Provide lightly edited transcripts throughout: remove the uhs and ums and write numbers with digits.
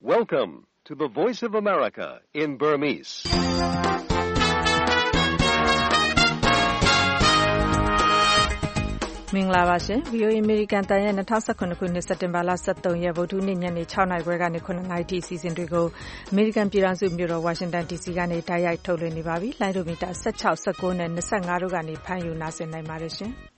Welcome to the Voice of America in Burmese. ။မင်္ဂလာပါရှင်။ VOA American တန်ရဲ့2019ခုနှစ်စက်တင်ဘာလ23ရက်ဗုဒ္ဓနေ့ညနေ6နာရီခွဲကနေ9နာရီထိအစီအစဉ်တွေကို American ပြည်ထောင်စုမြို့တော် Washington DC ကနေတိုက်ရိုက်ထုတ်လွှင့်နေပါပြီ။လိုင်းဒိုမီတာ16 19နဲ့25တို့ကနေဖမ်းယူနားဆင်နိုင်ပါတယ်ရှင်။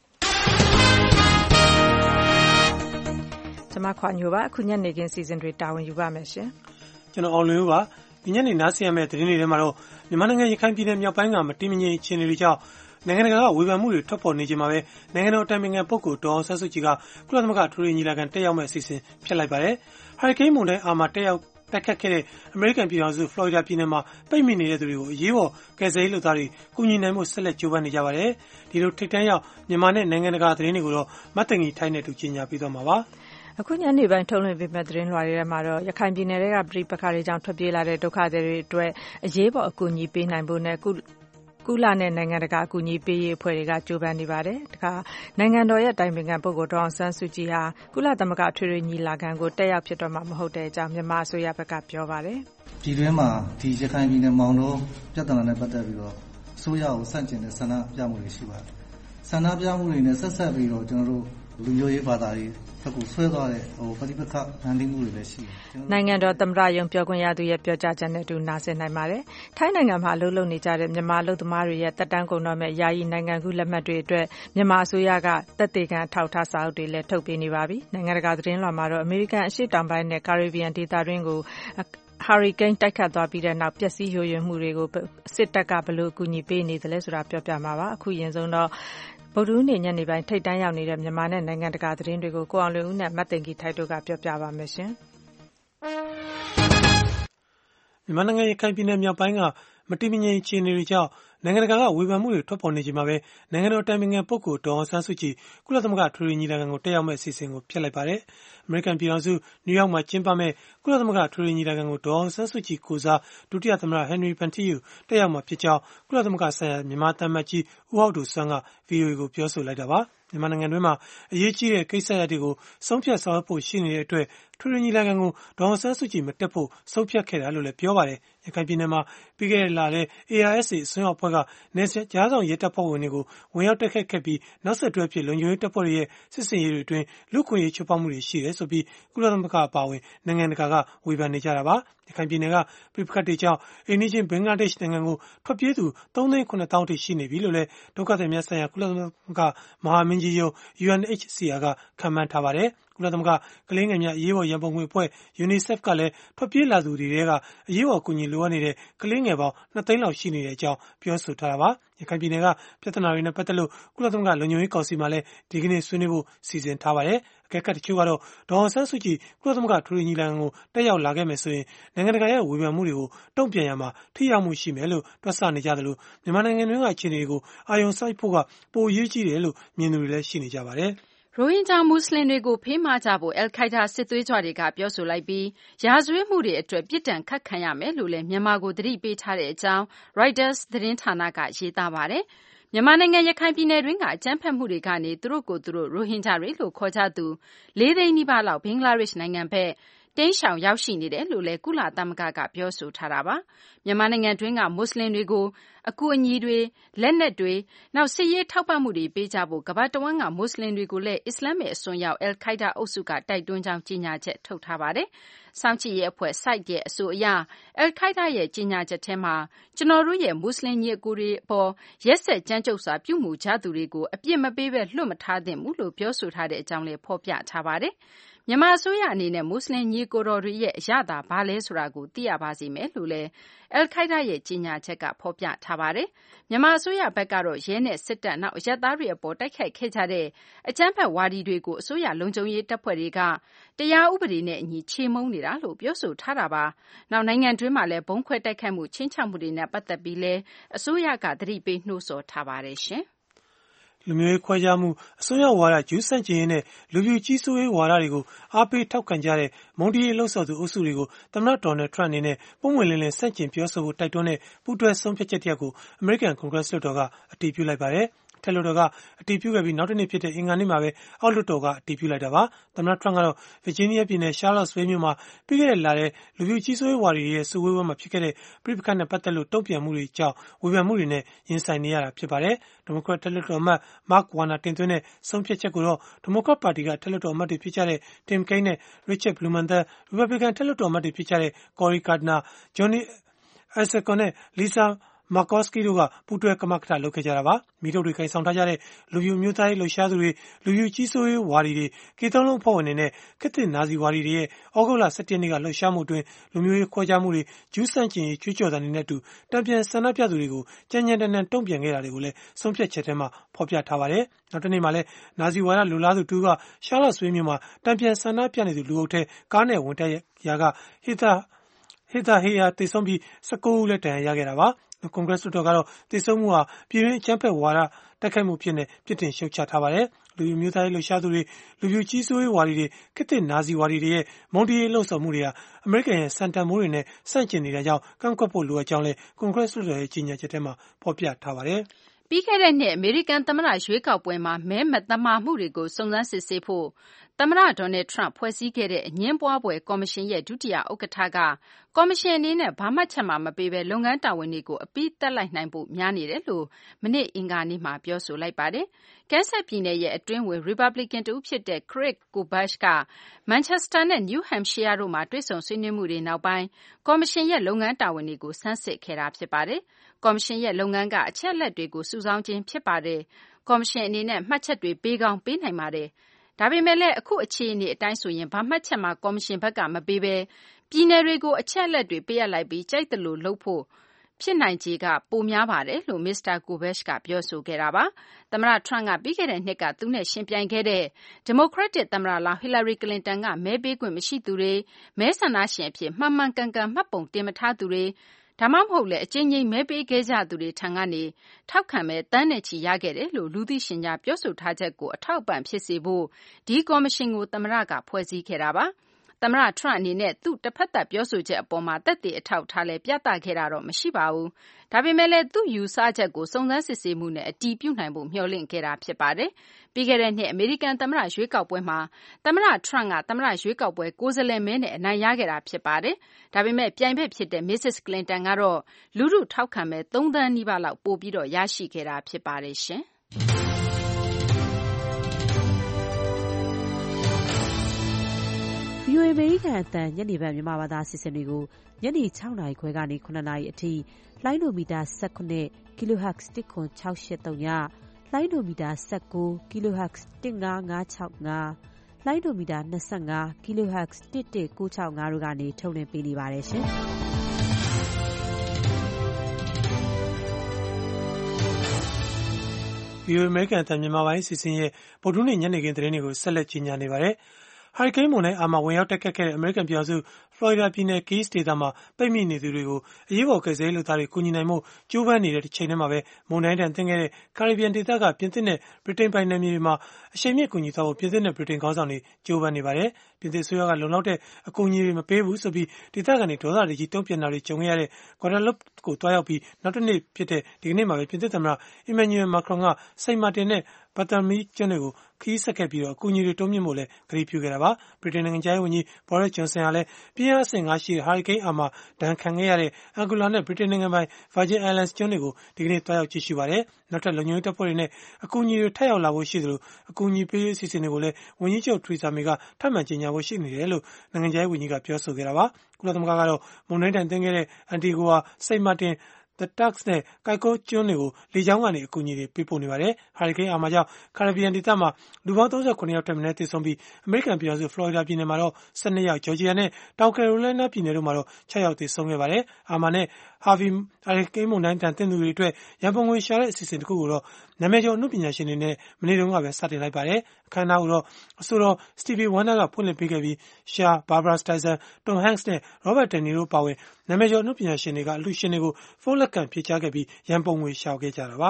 ကျွန်မခွာညိုပါအခုညနေခင်းစီစဉ်တွေတာဝန်ယူပါမယ်ရှင်။ကျွန်တော်အောင်လွင်ဦးပါဒီညနေနားဆင်ရမယ့်သတင်းတွေထဲမှာတော့မြန်မာနိုင်ငံရခိုင်ပြည်နယ်မြောက်ပိုင်းကမတည်မငြိမ်အခြေအနေတွေကြောင့်နိုင်ငံတကာကဝေဖန်မှုတွေထွက်ပေါ်နေချိန်မှာပဲနိုင်ငံတော်တိုင်ပင်ခံပုဂ္ဂိုလ်ဒေါ်အောင်ဆန်းစုကြည်ကကုလသမဂ္ဂထွေထွေညီလာခံတက်ရောက်မဲ့အစီအစဉ်ဖျက်လိုက်ပါတယ်။ဟာရီကိန်းမုန်တိုင်းအာမာတက်ရောက်တိုက်ခတ်ခဲ့တဲ့အမေရိကန်ပြည်ထောင်စုဖလော်ရီဒါပြည်နယ်မှာပိတ်မိနေတဲ့သူတွေကိုအရေးပေါ်ကယ်ဆယ်ရေးလုပ်သားတွေကူညီနိုင်မှုဆက်လက်ကြိုးပမ်းနေကြပါတယ်။ဒီလိုထိပ်တန်းရောက်မြန်မာနဲ့နိုင်ငံတကာသတင်းတွေကိုတော့မတ်တင်ကြီးထိုင်းနဲ့တူကြီးညာပြီးသွားမှာပါ။အခုညနေပိုင်းထုတ်လွှင့်ပေးမဲ့သတင်းလွှာတွေထဲမှာတော့ရခိုင်ပြည်နယ်ကပြည်ပခါတွေကြောင့်ထွက်ပြေးလာတဲ့ဒုက္ခသည်တွေအတွက်အရေးပေါ်အကူအညီပေးနိုင်ဖို့နဲ့ကုလနဲ့နိုင်ငံတကာအကူအညီပေးရေးအဖွဲ့တွေကကြိုးပမ်းနေပါတယ်။ဒါကနိုင်ငံတော်ရဲ့တိုင်ပင်ခံပုဂ္ဂိုလ်ဒေါ်အောင်ဆန်းစုကြည်ဟာကုလသမဂ္ဂထွေထွေညီလာခံကိုတက်ရောက်ဖြစ်တော့မှာမဟုတ်တဲ့အကြောင်းမြန်မာအစိုးရဘက်ကပြောပါတယ်။ပြည်တွင်းမှာဒီရခိုင်ပြည်နယ်မောင်တော်ပြဿနာနဲ့ပတ်သက်ပြီးတော့အစိုးရကိုဆန့်ကျင်တဲ့ဆန္ဒပြမှုတွေရှိပါတယ်။ဆန္ဒပြမှုတွေနဲ့ဆက်ဆက်ပြီးတော့ကျွန်တော်တို့လူမျိုးရေးဘာသာတွေအခုဆွဲသွားတဲ့ပဋိပက္ခဖန်တီးမှုတွေလည်းရှိတယ်။နိုင်ငံတော်သမ္မတရုံးပြောခွင့်ရသူရဲ့ပြောကြားချက်နဲ့တူနားဆင်နိုင်ပါတယ်။ထိုင်းနိုင်ငံမှာအလုပ်လုပ်နေကြတဲ့မြန်မာအလုပ်သမားတွေရဲ့တက်တန်းကုန်တော့မဲ့ယာယီနိုင်ငံကူးလက်မှတ်တွေအတွက်မြန်မာအစိုးရကသက်သေခံအထောက်အထားစာအုပ်တွေလည်းထုတ်ပေးနေပါပြီ။နိုင်ငံတကာသတင်းလွှာမှာတော့အမေရိကန်အရှေ့တောင်ပိုင်းနဲ့ကာရစ်ဘီယံဒေသတွင်းကိုဟာရီကိန်းတိုက်ခတ်သွားပြီးတဲ့နောက်ပျက်စီးယိုယွင်းမှုတွေကိုစစ်တပ်ကဘယ်လိုအကူအညီပေးနေသလဲဆိုတာပြောပြမှာပါ။အခုရင်ဆုံးတော့ဗုဒ္ဓနေ့ညနေပိုင်းထိပ်တန်းရောက်နေတဲ့မြန်မာနဲ့နိုင်ငံတကာသတင်းတွေကိုကိုအောင်လွင်ဦးနဲ့မတ်တင်ကြီးထိုက်တို့ကပြောပြပါမယ်ရှင်။မြန်မာနိုင်ငံရခိုင်ပြည်နယ်မြောက်ပိုင်းကမတည်မငြိမ်အခြေအနေတွေကြောင့်နိုင်ငံတကာကဝေဖန်မှုတွေထွက်ပေါ်နေချိန်မှာပဲနိုင်ငံတော်တိုင်ပင်ခံပုဂ္ဂိုလ်ဒေါ်အောင်ဆန်းစုကြည်ကုလသမဂ္ဂထွေထွေညီလာခံကိုတက်ရောက်မဲ့အစီအစဉ်ကိုဖျက်လိုက်ပါတယ်။အမေရိကန်ပြည်ထောင်စုနယူးယောက်မှာကျင်းပမဲ့ကုလသမဂ္ဂထွေထွေညီလာခံကိုဒေါ်အောင်ဆန်းစုကြည်ကိုစားဒုတိယသမ္မတဟန်နရီဗန်ထီယူတက်ရောက်မှာဖြစ်ကြောင်းကုလသမဂ္ဂဆိုင်ရာမြန်မာသံအမတ်ကြီးဦးဟောက်ဒိုဆွမ်းက VOA ကိုပြောဆိုလိုက်တာပါ။မြန်မာနိုင်ငံတွင်းမှာအရေးကြီးတဲ့ကိစ္စရပ်တွေကိုဆုံးဖြတ်ဆောင်ရွက်ဖို့ရှိနေတဲ့အတွက်ထွေထွေညီလာခံကိုဒေါ်အောင်ဆန်းစုကြည်မတက်ဖို့ဆုံးဖြတ်ခဲ့တာလို့လည်းပြောပါတယ်။ရခိုင်ပြည်နယ်မှာပြီးခဲ့တဲ့လထဲ ARSA အစွန်းရောက်အဖွဲ့ကနယ်စပ်ကြားဆောင်ရဲတပ်ဖွဲ့ဝင်တွေကိုဝင်ရောက်တိုက်ခိုက်ခဲ့ပြီးနောက်ဆက်တွဲဖြစ်လုံခြုံရေးတပ်ဖွဲ့တွေရဲ့စစ်ဆင်ရေးတွေအတွင်းလူ့အခွင့်အရေးချိုးဖောက်မှုတွေရှိတယ်ဆိုပြီးကုလသမဂ္ဂအပါအဝင်နိုင်ငံတကာကဝေဖန်နေကြတာပါ။ရခိုင်ပြည်နယ်ကပြည်ပခတ်တွေကြောင့်အိန္ဒိချင်းဘင်္ဂလားဒေ့ရှ်နိုင်ငံကိုထွက်ပြေးသူ3,900,000 ထိရှိနေပြီလို့လည်းဒုက္ခသည်များဆိုင်ရာကုလသမဂ္ဂမဟာမင်းကြီးရုံး UNHCR ကခန့်မှန်းထားပါတယ်။ကုလသမဂ္ဂကလေးငယ်များအရေးပေါ်ရန်ပုံငွေအဖွဲ့ UNICEF ကလည်းထွက်ပြေးလာသူတွေထဲကအရေးပေါ်အကူအညီလိုအပ်နေတဲ့ကလေးငယ်ပေါင်း2 သိန်းလောက်ရှိနေတဲ့အကြောင်းပြောဆိုထားတာပါ။ရခိုင်ပြည်နယ်ကပြဿနာတွေနဲ့ပတ်သက်လို့ကုလသမဂ္ဂလုံခြုံရေးကောင်စီမှာလည်းဒီကနေ့ဆွေးနွေးဖို့စီစဉ်ထားပါတယ်။အကဲခတ်တချို့ကတော့ဒေါ်အောင်ဆန်းစုကြည်ကုလသမဂ္ဂထွေထွေညီလာခံကိုတက်ရောက်လာခဲ့မယ်ဆိုရင်နိုင်ငံတကာရဲ့ဝေဖန်မှုတွေကိုတုံ့ပြန်ရမှာထိရောက်မှုရှိမယ်လို့တွက်ဆနေကြတယ်လို့မြန်မာနိုင်ငံတွင်းကအခြေအနေတွေကိုအာရုံစိုက်ဖို့ကပိုအရေးကြီးတယ်လို့မြင်သူတွေလည်းရှိနေကြပါတယ်။ရိုဟင်ဂျာမွတ်စလင်တွေကိုဖေးမကြဖို့အယ်ခိုက်ဒါစစ်သွေးကြွတွေကပြောဆိုလိုက်ပြီးရာဇဝတ်မှုတွေအတွက်ပြစ်ဒဏ်ခတ်ခံရမယ်လို့လည်းမြန်မာကိုသတိပေးထားတဲ့အကြောင်း Reuters သတင်းဌာနကရေးသားပါတယ်။မြန်မာနိုင်ငံရခိုင်ပြည်နယ်တွင်းကအကြမ်းဖက်မှုတွေကနေသူတို့ကိုယ်သူတို့ရိုဟင်ဂျာတွေလို့ခေါ်ကြသူ4 သိန်းနီးပါးလောက်ဘင်္ဂလားဒေ့ရှ်နိုင်ငံဘက်တိမ်းရှောင်ရောက်ရှိနေတယ်လို့လည်းကုလသမဂ္ဂကပြောဆိုထားတာပါ။မြန်မာနိုင်ငံတွင်းကမွတ်စလင်တွေကိုအကူအညီတွေလက်နက်တွေနောက်စစ်ရေးထောက်ပံ့မှုတွေပေးကြဖို့ကမ္ဘာတဝန်းကမွတ်စလင်တွေကိုလည်းအစ္စလာမစ်အစွန်းရောက်အယ်ခိုက်ဒါအုပ်စုကတိုက်တွန်းကြောင်းကြေညာချက်ထုတ်ထားပါတယ်။စောင့်ကြည့်ရေးအဖွဲ့ SITE ရဲ့အဆိုအရအယ်ခိုက်ဒါရဲ့ကြေညာချက်ထဲမှာကျွန်တော်တို့ရဲ့မွတ်စလင်ညီအကိုတွေအပေါ်ရက်စက်ကြမ်းကြုတ်စွာပြုမှုကြသူတွေကိုအပြစ်မပေးဘဲလွတ်မထားသင့်ဘူးလို့ပြောဆိုထားတဲ့အကြောင်းလည်းဖော်ပြထားပါတယ်။မြန်မာအစိုးရအနေနဲ့မွတ်စလင်ညီကိုတော်တွေရဲ့အရသာဘာလဲဆိုတာကိုသိရပါစေမယ်လို့လည်းအယ်ခိုက်ဒါရဲ့ကြေညာချက်ကဖော်ပြထားပါတယ်။မြန်မာအစိုးရဘက်ကတော့ရဲနဲ့စစ်တပ်နောက်အရပ်သားတွေအပေါ်တိုက်ခိုက်ခဲ့ကြတဲ့အကြမ်းဖက်ဝါဒီတွေကိုအစိုးရလုံခြုံရေးတပ်ဖွဲ့တွေကတရားဥပဒေနဲ့အညီချေမှုန်းနေတာလို့ပြောဆိုထားတာပါ။နောက်နိုင်ငံတွင်းမှာလည်းဘုံခွဲတိုက်ခိုက်မှုချင်းချောက်မှုတွေနဲ့ပတ်သက်ပြီးလည်းအစိုးရကသတိပေးနှိုးဆော်ထားပါတယ်ရှင်။လူမျိုးရေးခွဲခြားမှုအစွန်းရောက်ဝါဒဂျူးဆန့်ကျင်ရေးနဲ့လူမျိုးကြီးစိုးရေးဝါဒတွေကိုအားပေးထောက်ခံကြတဲ့မုန်းတီးရေးလှုပ်ဆော်သူအုပ်စုတွေကိုသမ္မတဒေါ်နယ်ထရန့်အနေနဲ့ပုံမှန်လင်းလင်းဆန့်ကျင်ပြောဆိုဖို့တိုက်တွန်းတဲ့ပူးတွဲဆုံးဖြတ်ချက်တစ်ရပ်ကိုအမေရိကန်ကွန်ဂရက်လွှတ်တော်ကအတည်ပြုလိုက်ပါတယ်။ထက်လွှတ်တော်ကအတည်ပြုခဲ့ပြီးနောက်တစ်နေ့ဖြစ်တဲ့အင်္ဂါနေ့မှာပဲအောက်လွှတ်တော်ကအတည်ပြုလိုက်တာပါ။သမ္မတ Trump ကတော့ Virginia ပြည်နယ် Charlottesville မြို့မှာပြီးခဲ့တဲ့လထဲလူဖြူကြီးစိုးရေးဝါဒီတွေရဲ့စုဝေးပွဲမှာဖြစ်ခဲ့တဲ့ပဋိပက္ခနဲ့ပတ်သက်လို့တုံ့ပြန်မှုတွေကြောင့်ဝေဖန်မှုတွေနဲ့ရင်ဆိုင်နေရတာဖြစ်ပါတယ်။ဒီမိုကရက်ထက်လွှတ်တော်အမတ် Mark Warner တင်သွင်းတဲ့ဆုံးဖြတ်ချက်ကိုတော့ဒီမိုကရက်ပါတီကထက်လွှတ်တော်အမတ်တွေဖြစ်ကြတဲ့ Tim Kaine နဲ့ Richard Blumenthal, Republican ထက်လွှတ်တော်အမတ်တွေဖြစ်ကြတဲ့ Cory Gardner, Johnny Isakson နဲ့ Lisa Murkowski တို့ကပူးတွဲကမကထလုပ်ခဲ့ကြတာပါ။မီးတုတ်တွေကိုင်ဆောင်ထားကြတဲ့လူဖြူမျိုးသားရေးလှုပ်ရှားသူတွေလူဖြူကြီးစိုးရေးဝါဒီတွေကေသုံးလုံးအဖွဲ့ဝင်တွေနဲ့ခေတ်သစ်နာဇီဝါဒီတွေရဲ့ဩဂုတ်လ 17 ရက်နေ့ကလှုပ်ရှားမှုအတွင်းလူမျိုးရေးခွဲခြားမှုတွေဂျူးဆန့်ကျင်ရေးကြွေးကြော်သံတွေနဲ့အတူတံပြန်ဆန္ဒပြသူတွေကိုကြမ်းကြမ်းတမ်းတမ်းတုံ့ပြန်ခဲ့တာတွေကိုလည်းဆုံးဖြတ်ချက်ထဲမှာဖော်ပြထားပါတယ်။နောက်တစ်နေ့မှာလည်းနာဇီဝါဒလူလားသူတူက Charlottesville မြို့မှာတံပြန်ဆန္ဒပြနေသူလူအုပ်ထဲကားနဲ့ဝင်တက်ရာကဟေတာဟေယာတေဆုံးပြီး19ဦးလည်းဒဏ်ရာရခဲ့တာပါ။ကွန်ဂရက်လွှတ်တော်ကတော့တေဆုံးမှုဟာပြည်တွင်းအကြမ်းဖက်ဝါဒတိုက်ခိုက်မှုဖြစ်နေပြစ်တင်ရှုတ်ချထားပါတယ်။လူမျိုးသားရေးလှုပ်ရှားသူတွေလူဖြူကြီးစိုးရေးဝါဒီတွေခေတ်သစ်နာဇီဝါဒီတွေရဲ့မုန်းတီးရေးလှုံ့ဆော်မှုတွေဟာအမေရိကန်ရဲ့စံတန်မိုးတွေနဲ့ဆန့်ကျင်နေတဲ့ကြောင့်ကန့်ကွက်ဖို့လိုအပ်ကြောင်းလည်းကွန်ဂရက်လွှတ်တော်ရဲ့ကြီးညာချက်ထဲမှာဖော်ပြထားပါတယ်။ပြီးခဲ့တဲ့နှစ်အမေရိကန်သမ္မတရွေးကောက်ပွဲမှာမဲမသမာမှုတွေကိုစုံစမ်းစစ်ဆေးဖို့သမ္မတ Donald Trump ဖွဲ့စည်းခဲ့တဲ့အငြင်းပွားဖွယ်ကော်မရှင်ရဲ့ဒုတိယဥက္ကဋ္ဌကကော်မရှင်အနေနဲ့ဘာမှချက်မှမပေးဘဲလုပ်ငန်းတာဝန်တွေကိုအပြီးသတ်လိုက်နိုင်ဖို့များနေတယ်လို့မနေ့အင်္ဂါနေ့မှာပြောဆိုလိုက်ပါတယ်။ Kansas ပြည်နယ်ရဲ့အတွင်းဝင် Republican တဦးဖြစ်တဲ့ Craig Kobach က Manchester နဲ့ New Hampshire တို့မှာတွေ့ဆုံဆွေးနွေးမှုတွေနောက်ပိုင်းကော်မရှင်ရဲ့လုပ်ငန်းတာဝန်တွေကိုဆန်းစစ်ခဲ့တာဖြစ်ပါတယ်။ကော်မရှင်ရဲ့လုပ်ငန်းကအချက်အလက်တွေကိုစုဆောင်းခြင်းဖြစ်ပါတယ်။ကော်မရှင်အနေနဲ့မှတ်ချက်တွေပေးကောင်းပေးနိုင်ပါတယ်။ဒါပေမဲ့လည်းအခုအခြေအနေအတိုင်းဆိုရင်ဘာမှချက်မှကော်မရှင်ဘက်ကမပေးဘဲပြည်နယ်တွေကိုအချက်အလက်တွေပေးအပ်လိုက်ပြီးကြိုက်သလိုလုပ်ဖို့ဖြစ်နိုင်ခြေကပိုများပါတယ်လို့မစ္စတာ Kobach ကပြောဆိုခဲ့တာပါ။သမ္မတ Trump ကပြီးခဲ့တဲ့နှစ်ကသူနဲ့ရှင်ပြိုင်ခဲ့တဲ့ဒီမိုကရက်တစ်သမ္မတလောင်း Hillary Clinton ကမဲပေးခွင့်မရှိသူတွေမဲဆန္ဒရှင်အဖြစ်မှန်မှန်ကန်ကန်မှတ်ပုံတင်မထားသူတွေဒါမှမဟုတ်လည်းအကြိမ်ကြိမ်မဲပေးခဲ့ကြသူတွေထံကနေထောက်ခံမဲသန်းနဲ့ချီရခဲ့တယ်လို့လူသိရှင်ကြားပြောဆိုထားချက်ကိုအထောက်အပံ့ဖြစ်စေဖို့ဒီကော်မရှင်ကိုသမ္မတကဖွဲ့စည်းခဲ့တာပါ။သမ္မတ Trump အနေနဲ့သူ့တစ်ဖက်သက်ပြောဆိုချက်အပေါ်မှာသက်သေအထောက်ထားလဲပြသခဲ့တာတော့မရှိပါဘူး။ဒါပေမဲ့လည်းသူ့ယူဆချက်ကိုစုံစမ်းစစ်ဆေးမှုနဲ့အတည်ပြုနိုင်ဖို့မျှော်လင့်ခဲ့တာဖြစ်ပါတယ်။ပြီးခဲ့တဲ့နှစ်အမေရိကန်သမ္မတရွေးကောက်ပွဲမှာသမ္မတ Trump ကသမ္မတရွေးကောက်ပွဲကိုယ်စားလှယ်မဲနဲ့အနိုင်ရခဲ့တာဖြစ်ပါတယ်။ဒါပေမဲ့ပြိုင်ဘက်ဖြစ်တဲ့ Mrs. Clinton ကတော့လူထုထောက်ခံမဲ3 သန်းနီးပါးလောက်ပိုပြီးတော့ရရှိခဲ့တာဖြစ်ပါတယ်ရှင်။ VOA အမေရိကန်အသံညနေပိုင်းမြန်မာဘာသာအစီအစဉ်တွေကိုညနေ 6 နာရီခွဲကနေ 9 နာရီအထိလိုင်းဒိုမီတာ 19 kHz 10683ညလိုင်းဒိုမီတာ 19 kHz 15565လိုင်းဒိုမီတာ 25 kHz 11965တို့ကနေထုတ်လွှင့်ပေးနေပါတယ်ရှင်။ VOA အမေရိကန်အသံမြန်မာပိုင်းအစီအစဉ်ရဲ့ဗုဒ္ဓဟူးနေ့ညနေခင်းသတင်းတွေကိုဆက်လက်ကြီးညာနေပါတယ်။ဟာရီကိန်းမုန်တိုင်းအာမာဝင်ရောက်တက်ခတ်ခဲ့တဲ့အမေရိကန်ပြည်ထောင်စုဖလော်ရီဒါပြည်နယ် Keys ဒေသမှာပိတ်မိနေသူတွေကိုအရေးပေါ်ကယ်ဆယ်ရေးလုပ်သားတွေကူညီနိုင်မှုကြိုးပမ်းနေတဲ့တစ်ချိန်တည်းမှာပဲမုန်တိုင်းတန်ဆင်းခဲ့တဲ့ကာရစ်ဘီယံဒေသကပြင်သစ်နဲ့ဗြိတိန်ပိုင်နယ်မြေတွေမှာအရှိန်မြင့်ကူညီသွားဖို့ပြင်သစ်နဲ့ဗြိတိန်ခေါင်းဆောင်တွေကြိုးပမ်းနေပါတယ်။ပြင်သစ်အစိုးရကလုံလောက်တဲ့အကူအညီတွေမပေးဘူးဆိုပြီးဒေသခံတွေဒေါသတွေကြီးတုံ့ပြန်တာတွေကြုံခဲ့ရတဲ့ဂွာဒါလွပ်ကိုတွားရောက်ပြီးနောက်တစ်နေ့ဖြစ်တဲ့ဒီကနေ့မှာပဲပြင်သစ်သမ္မတEmmanuel Macronကစိန့်မာတင်နဲ့ဘာတာမီကျွန်းတွေကိုခရီးဆက်ခဲ့ပြီးအကူအညီတွေတိုးမြင့်ဖို့လည်းကတိပြုခဲ့တာပါ။ဗြိတိန်နိုင်ငံခြားရေးဝန်ကြီး Boris Johnson ကလည်းပြင်းအားအဆင့် 5 ရှိတဲ့ဟာရီကိန်းအာမာဒဏ်ခံခဲ့ရတဲ့ Anguilla နဲ့ဗြိတိန်နိုင်ငံပိုင် Virgin Islands ကျွန်းတွေကိုဒီကနေ့တွားရောက်ကြည့်ရှုပါတယ်။နောက်ထပ်လုံခြုံရေးတပ်ဖွဲ့တွေနဲ့အကူအညီတွေထပ်ရောက်လာဖို့ရှိသလိုအကူအညီပေးရေးအစီအစဉ်တွေကိုလည်းဝန်ကြီးချုပ် Theresa May ကထပ်မံကြေညာဖို့ရှိနေတယ်လို့နိုင်ငံခြားရေးဝန်ကြီးကပြောဆိုခဲ့တာပါ။ကုလသမဂ္ဂကတော့မုန်တိုင်းတန်ဆင်းခဲ့တဲ့ Antigua, Saint Martin The Turks နဲ့ Caicos ကျွန်းတွေကိုလေကြောင်းကနေအကူအညီတွေပေးပို့နေပါတယ်။ဟာရီကိန်းအာမာကြောင့်ကာရစ်ဘီယံဒေသမှာလူပေါင်း39ယောက်ထက်မနည်းသေဆုံးပြီးအမေရိကန်ပြည်ထောင်စုဖလော်ရီဒါပြည်နယ်မှာတော့12ယောက်ဂျော်ဂျီယာနဲ့တောင်ကယ်ရိုလိုင်းနားပြည်နယ်တို့မှာတော့6ယောက်သေဆုံးခဲ့ပါတယ်။အာမာနဲ့ဟာရီကိန်းမုန်တိုင်းတန်ဆင်းသူတွေအတွက်ရန်ပုံငွေရှာတဲ့အစီအစဉ်တစ်ခုကိုတော့နာမည်ကျော်အမှုပညာရှင်တွေနဲ့မနေ့တုန်းကပဲစတင်လိုက်ပါတယ်။အခမ်းအနားကိုတော့အဆိုတော် Stevie Wonder ကဖွင့်လှစ်ပေးခဲ့ပြီးရှား Barbra Streisand, Tom Hanks နဲ့ Robert De Niro ပါဝင်နာမည်ကျော်အမှုပညာရှင်တွေကအလှူရှင်တွေကိုဖုန်းလက်ခံဖြေချခဲ့ပြီးရန်ပုံငွေရှာခဲ့ကြတာပါ။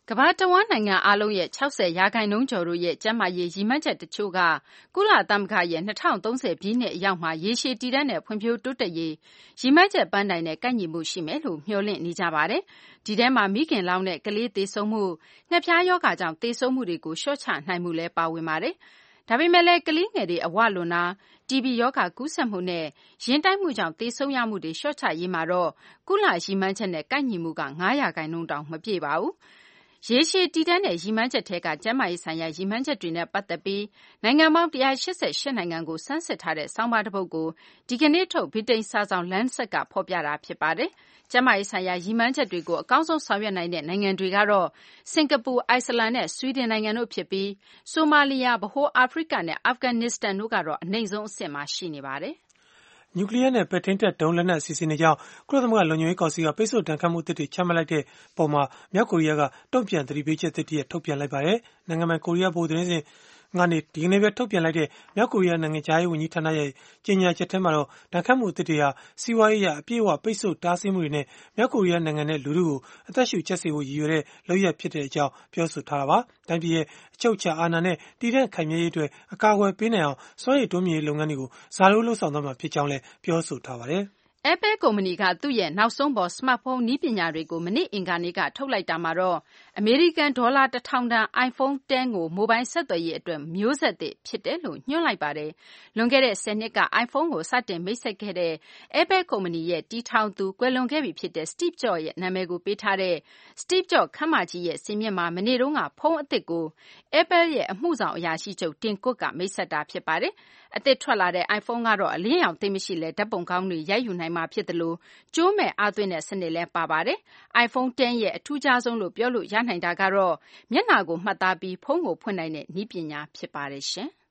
ကမ္ဘာတဝန်းနိုင်ငံအားလုံးရဲ့60%ကျော်တို့ရဲ့ကျန်းမာရေးရည်မှန်းချက်တချို့ကကုလသမဂ္ဂရဲ့2030ပြည့်နှစ်အရောက်မှာရေရှည်တည်တံ့တဲ့ဖွံ့ဖြိုးတိုးတက်ရေးရည်မှန်းချက်ပန်းတိုင်နဲ့ကိုက်ညီမှုရှိမယ်လို့မျှော်လင့်နေကြပါတယ်။ဒီထဲမှာမိခင်လောင်တဲ့ကလေးသေဆုံးမှု၊ငှက်ဖျားရောဂါကြောင့်သေဆုံးမှုတွေကိုလျှော့ချနိုင်မှုလည်းပါဝင်ပါတယ်။ဒါပေမဲ့လည်းကလေးငယ်တွေအဝလွန်တာTB ရောဂါကူးစက်မှုနဲ့ရင်တိုက်မှုကြောင့်သေဆုံးရမှုတွေလျှော့ချရေးမှာတော့ကုလရည်မှန်းချက်နဲ့ကိုက်ညီမှုက9%တောင်မပြည့်ပါဘူး။ရေရှည်တည်တံ့တဲ့ရည်မှန်းချက်ထဲကကျန်းမာရေးဆိုင်ရာရည်မှန်းချက်တွေနဲ့ပတ်သက်ပြီးနိုင်ငံပေါင်း188နိုင်ငံကိုဆန်းစစ်ထားတဲ့ဆောင်းပါးတစ်ပုဒ်ကိုဒီကနေ့ထုတ်ဗြိတိန်စာစောင် Lancet ကဖော်ပြတာဖြစ်ပါတယ်။ကျန်းမာရေးဆိုင်ရာရည်မှန်းချက်တွေကိုအကောင်းဆုံးဆောင်ရွက်နိုင်တဲ့နိုင်ငံတွေကတော့စင်ကာပူ၊အိုက်စလန်နဲ့ဆွီဒင်နိုင်ငံတို့ဖြစ်ပြီးဆိုမာလီယာ၊ဗဟိုအာဖရိကနဲ့အာဖဂန်နစ္စတန်တို့ကတော့အနိမ့်ဆုံးအဆင့်မှာရှိနေပါတယ်။နျူကလ িয়ার နဲ့ပဲ့ထိန်းတပ်ဒုံးလက်နက်အစီအစဉ်တွေကြောင့်ကုလသမဂ္ဂလုံခြုံရေးကောင်စီကပိတ်ဆို့ဒဏ်ခတ်မှုအသစ်တွေချမှတ်လိုက်တဲ့ပုံမှာမြောက်ကိုရီးယားကတုံ့ပြန်သတိပေးချက်အသစ်တွေထုတ်ပြန်လိုက်ပါတယ်။နိုင်ငံပိုင်ကိုရီးယားဗဟိုသတင်းစဉ်ကနေဒီကနေ့ပဲထုတ်ပြန်လိုက်တဲ့မြောက်ကိုရီးယားနိုင်ငံခြားရေးဝန်ကြီးဌာနရဲ့ကြေညာချက်ထဲမှာတော့ဒဏ်ခတ်မှုအသစ်တွေဟာစီးပွားရေးအရအပြည့်အဝပိတ်ဆို့တားဆီးမှုတွေနဲ့မြောက်ကိုရီးယားနိုင်ငံနဲ့လူထုကိုအသက်ရှူချက်စေဖို့ရည်ရွယ်တဲ့လုပ်ရပ်ဖြစ်တဲ့အကြောင်းပြောဆိုထားတာပါ။တိုင်းပြည်ရဲ့အချုပ်အခြာအာဏာနဲ့တည်တံ့ခိုင်မြဲရေးအတွက်အကာအကွယ်ပေးနိုင်အောင်စွမ်းရည်တိုးမြှင့်ရေးလုပ်ငန်းတွေကိုဇာတိုးလှုပ်ဆောင်သွားမှာဖြစ်ကြောင်းလည်းပြောဆိုထားပါတယ်။ Apple ကုမ္ပဏီကသူ့ရဲ့နောက်ဆုံးပေါ်စမတ်ဖုန်းနည်းပညာတွေကိုမနေ့အင်္ဂါနေ့ကထုတ်လိုက်တာမှာတော့အမေရိကန်ဒေါ်လာ1000တန် iPhone X ကိုမိုဘိုင်းဆက်သွယ်ရေးအတွက်မျိုးဆက်သစ်ဖြစ်တယ်လို့ညွှန်းလိုက်ပါတယ်။လွန်ခဲ့တဲ့10နှစ်က iPhone ကိုစတင်မိတ်ဆက်ခဲ့တဲ့ Apple ကုမ္ပဏီရဲ့တည်ထောင်သူကွယ်လွန်ခဲ့ပြီဖြစ်တဲ့ Steve Jobs ရဲ့နာမည်ကိုပေးထားတဲ့ Steve Jobs ခန်းမကြီးရဲ့စင်မြင့်မှာမနေ့တုန်းကဖုန်းအသစ်ကို Apple ရဲ့အမှုဆောင်အရာရှိချုပ် Tim Cook ကမိတ်ဆက်တာဖြစ်ပါတယ်။အသစ်ထွက်လာတဲ့ iPhone ကတော့အလင်းရောင်သိပ်မရှိလဲဓာတ်ပုံကောင်းတွေရိုက်ယူနိုင်မှာဖြစ်တယ်လို့ကျိုးမဲ့အားသွင်းတဲ့စနစ်လည်းပါပါတယ်။ iPhone X ရဲ့အထူးခြားဆုံးလို့ပြောလို့ရနိုင်တာကတော့မျက်နှာကိုမှတ်သားပြီးဖုန်းကိုဖွင့်နိုင်တဲ့နည်းပညာဖြစ်ပါတယ်ရှင်။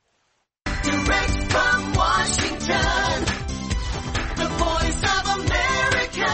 Direct from Washington, the voice of America,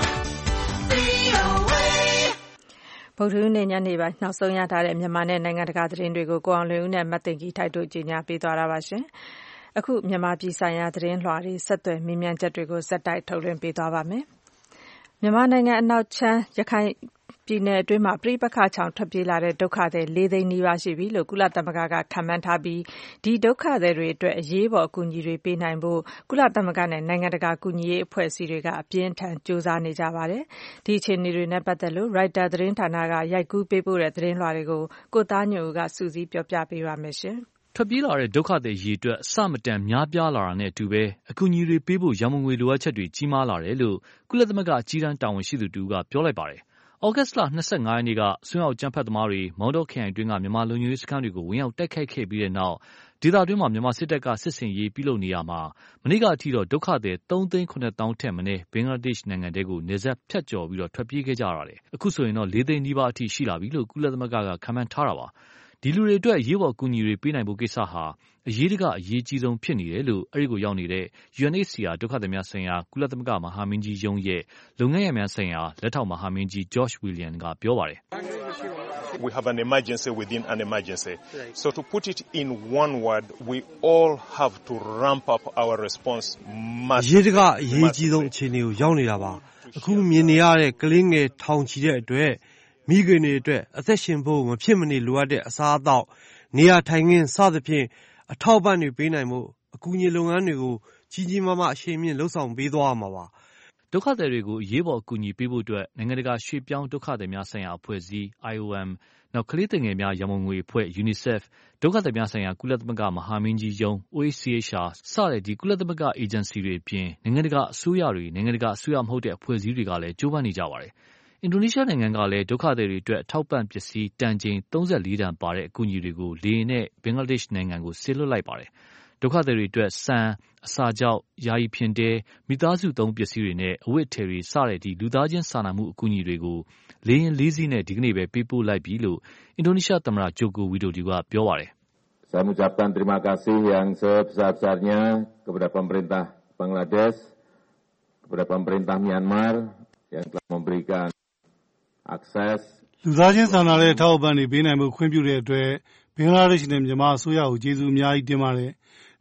VOA ဗုဒ္ဓဟူးနေ့ညနေပိုင်းနောက်ဆုံးရထားတဲ့မြန်မာနဲ့နိုင်ငံတကာသတင်းတွေကိုကိုအောင်လွင်ဦးနဲ့မသိင်ကြီးထိုက်တို့ကြီးညာပေးသွားတာပါရှင်။အခုမြန်မာပြည်ဆိုင်ရာသတင်းလွှာတွေဆက်သွယ်မေးမြန်းချက်တွေကိုစက်တိုက်ထုတ်လွှင့်ပေးသွားပါမယ်။မြန်မာနိုင်ငံအနောက်ချမ်းရခိုင်ပြည်နယ်အတွင်းမှာပြိပခါချောင်ထွက်ပြေးလာတဲ့ဒုက္ခသည်4သိန်းနီးပါးရှိပြီလို့ကုလသမဂ္ဂကခန့်မှန်းထားပြီးဒီဒုက္ခသည်တွေအတွက်အရေးပေါ်အကူအညီတွေပေးနိုင်ဖို့ကုလသမဂ္ဂနဲ့နိုင်ငံတကာကူညီရေးအဖွဲ့အစည်းတွေကအပြင်းထန်ကြိုးစားနေကြပါတယ်။ဒီအခြေအနေတွေနဲ့ပတ်သက်လို့ Reuters သတင်းဌာနကရိုက်ကူးပေးပို့တဲ့သတင်းလွှာတွေကိုကိုသားညွန့်ဦးကစုစည်းပြောပြပေးပါမယ်ရှင်။ထွက်ပြေးလာတဲ့ဒုက္ခသည်ရေအတွက်အဆမတန်များပြားလာတာနဲ့အတူပဲအကူအညီတွေပေးဖို့ရန်ပုံငွေလိုအပ်ချက်တွေကြီးမားလာတယ်လို့ကုလသမဂ္ဂအကြီးတန်းတာဝန်ရှိသူတူကပြောလိုက်ပါတယ်။ဩဂတ်စ်လ25ရက်နေ့ကဆွေးနွေးကြမ်းဖက်သမားတွေမောင်းတော့ခရိုင်အတွင်းကမြန်မာလုံခြုံရေးစခန်းတွေကိုဝင်ရောက်တိုက်ခိုက်ခဲ့ပြီးတဲ့နောက်ဒေသတွင်းမှာမြန်မာစစ်တပ်ကစစ်ဆင်ရေးပြုလုပ်နေရမှာမနေ့ကအထိတော့ဒုက္ခသည်3,900,000ထက်မနည်းဘင်္ဂလားဒေ့ရှ်နိုင်ငံတဲကိုနေဆက်ဖြတ်ကျော်ပြီးတော့ထွက်ပြေးခဲ့ကြရတယ်။အခုဆိုရင်တော့4သိန်းနီးပါးအထိရှိလာပြီလို့ကုလသမဂ္ဂကခန့်မှန်းထားတာပါ။ဒီလူတွေအတွက်အရေးပေါ်အကူအညီတွေပေးနိုင်ဖို့ကိစ္စဟာအရေးတကအရေးကြီးဆုံးဖြစ်နေတယ်လို့အဲဒီကိုရောက်နေတဲ့ UNHCR ဒုက္ခသည်များဆိုင်ရာကုလသမဂ္ဂမဟာမင်းကြီးရုံးရဲ့လုပ်ငန်းရပ်များဆိုင်ရာလက်ထောက်မဟာမင်းကြီး George Williams ကပြောပါတယ် We have an emergency within an emergency. So to put it in one word, we all have to ramp up our response massively. ရေးတကအရေးကြီးဆုံးအခြေအနေကိုရောက်နေတာပါ။အခုမြင်နေရတဲ့ကလေးငယ်ထောင်ချီတဲ့အတွက်မိခင်တွေအတွက်အသက်ရှင်ဖို့မဖြစ်မနေလိုအပ်တဲ့အစားအသောက်နေရာထိုင်ခင်းစသဖြင့်အထောက်ပံ့တွေပေးနိုင်မှုအကူအညီလုပ်ငန်းတွေကိုကြီးကြီးမားမားအရှိန်မြင့်လှုပ်ဆောင်ပေးသွားမှာပါဒုက္ခသည်တွေကိုအရေးပေါ်အကူအညီပေးဖို့အတွက်နိုင်ငံတကာရွှေ့ပြောင်းဒုက္ခသည်များဆိုင်ရာအဖွဲ့အစည်း IOM နောက်ကလေးသင်ငယ်များရန်ပုံငွေအဖွဲ့ UNICEF ဒုက္ခသည်များဆိုင်ရာကုလသမဂ္ဂမဟာမင်းကြီးရုံး OHCHR စတဲ့ဒီကုလသမဂ္ဂအေဂျင်စီတွေအပြင်နိုင်ငံတကာအစိုးရတွေနိုင်ငံတကာအစိုးရမဟုတ်တဲ့အဖွဲ့အစည်းတွေကလည်းကြိုးပမ်းနေကြပါတယ်အင်ဒိုနီးရှားနိုင်ငံကလည်းဒုက္ခသည်တွေအတွက်အထောက်ပံ့ပစ္စည်းတန်ချိန်34တန်ပါတဲ့အကူအညီတွေကိုလေယာဉ်နဲ့ဘင်္ဂလားဒေ့ရှ်နိုင်ငံကိုဆေလွှတ်လိုက်ပါတယ်။ဒုက္ခသည်တွေအတွက်ဆန်အစာကြောက်ယာယီဖြင့်တဲမိသားစုသုံးပစ္စည်းတွေနဲ့အဝတ်အထည်တွေစတဲ့ဒီလူသားချင်းစာနာမှုအကူအညီတွေကိုလေယာဉ်၄စီးနဲ့ဒီကနေ့ပဲပေးပို့လိုက်ပြီလို့အင်ဒိုနီးရှားသမ္မတဂျိုကိုဝီဒိုဒီကပြောပါတယ်။ Saya mengucapkan terima kasih yang sebesar-besarnya kepada pemerintah Bangladesh, kepada pemerintah Myanmar yang telah memberikan access လူသားချင်းစာနာတဲ့အထောက်အပံ့တွေပေးနိုင်မှုခွင့်ပြုတဲ့အတွက်ဘင်္ဂလားဒေ့ရှ်နဲ့မြန်မာအစိုးရကိုကျေးဇူးအများကြီးတင်ပါတယ်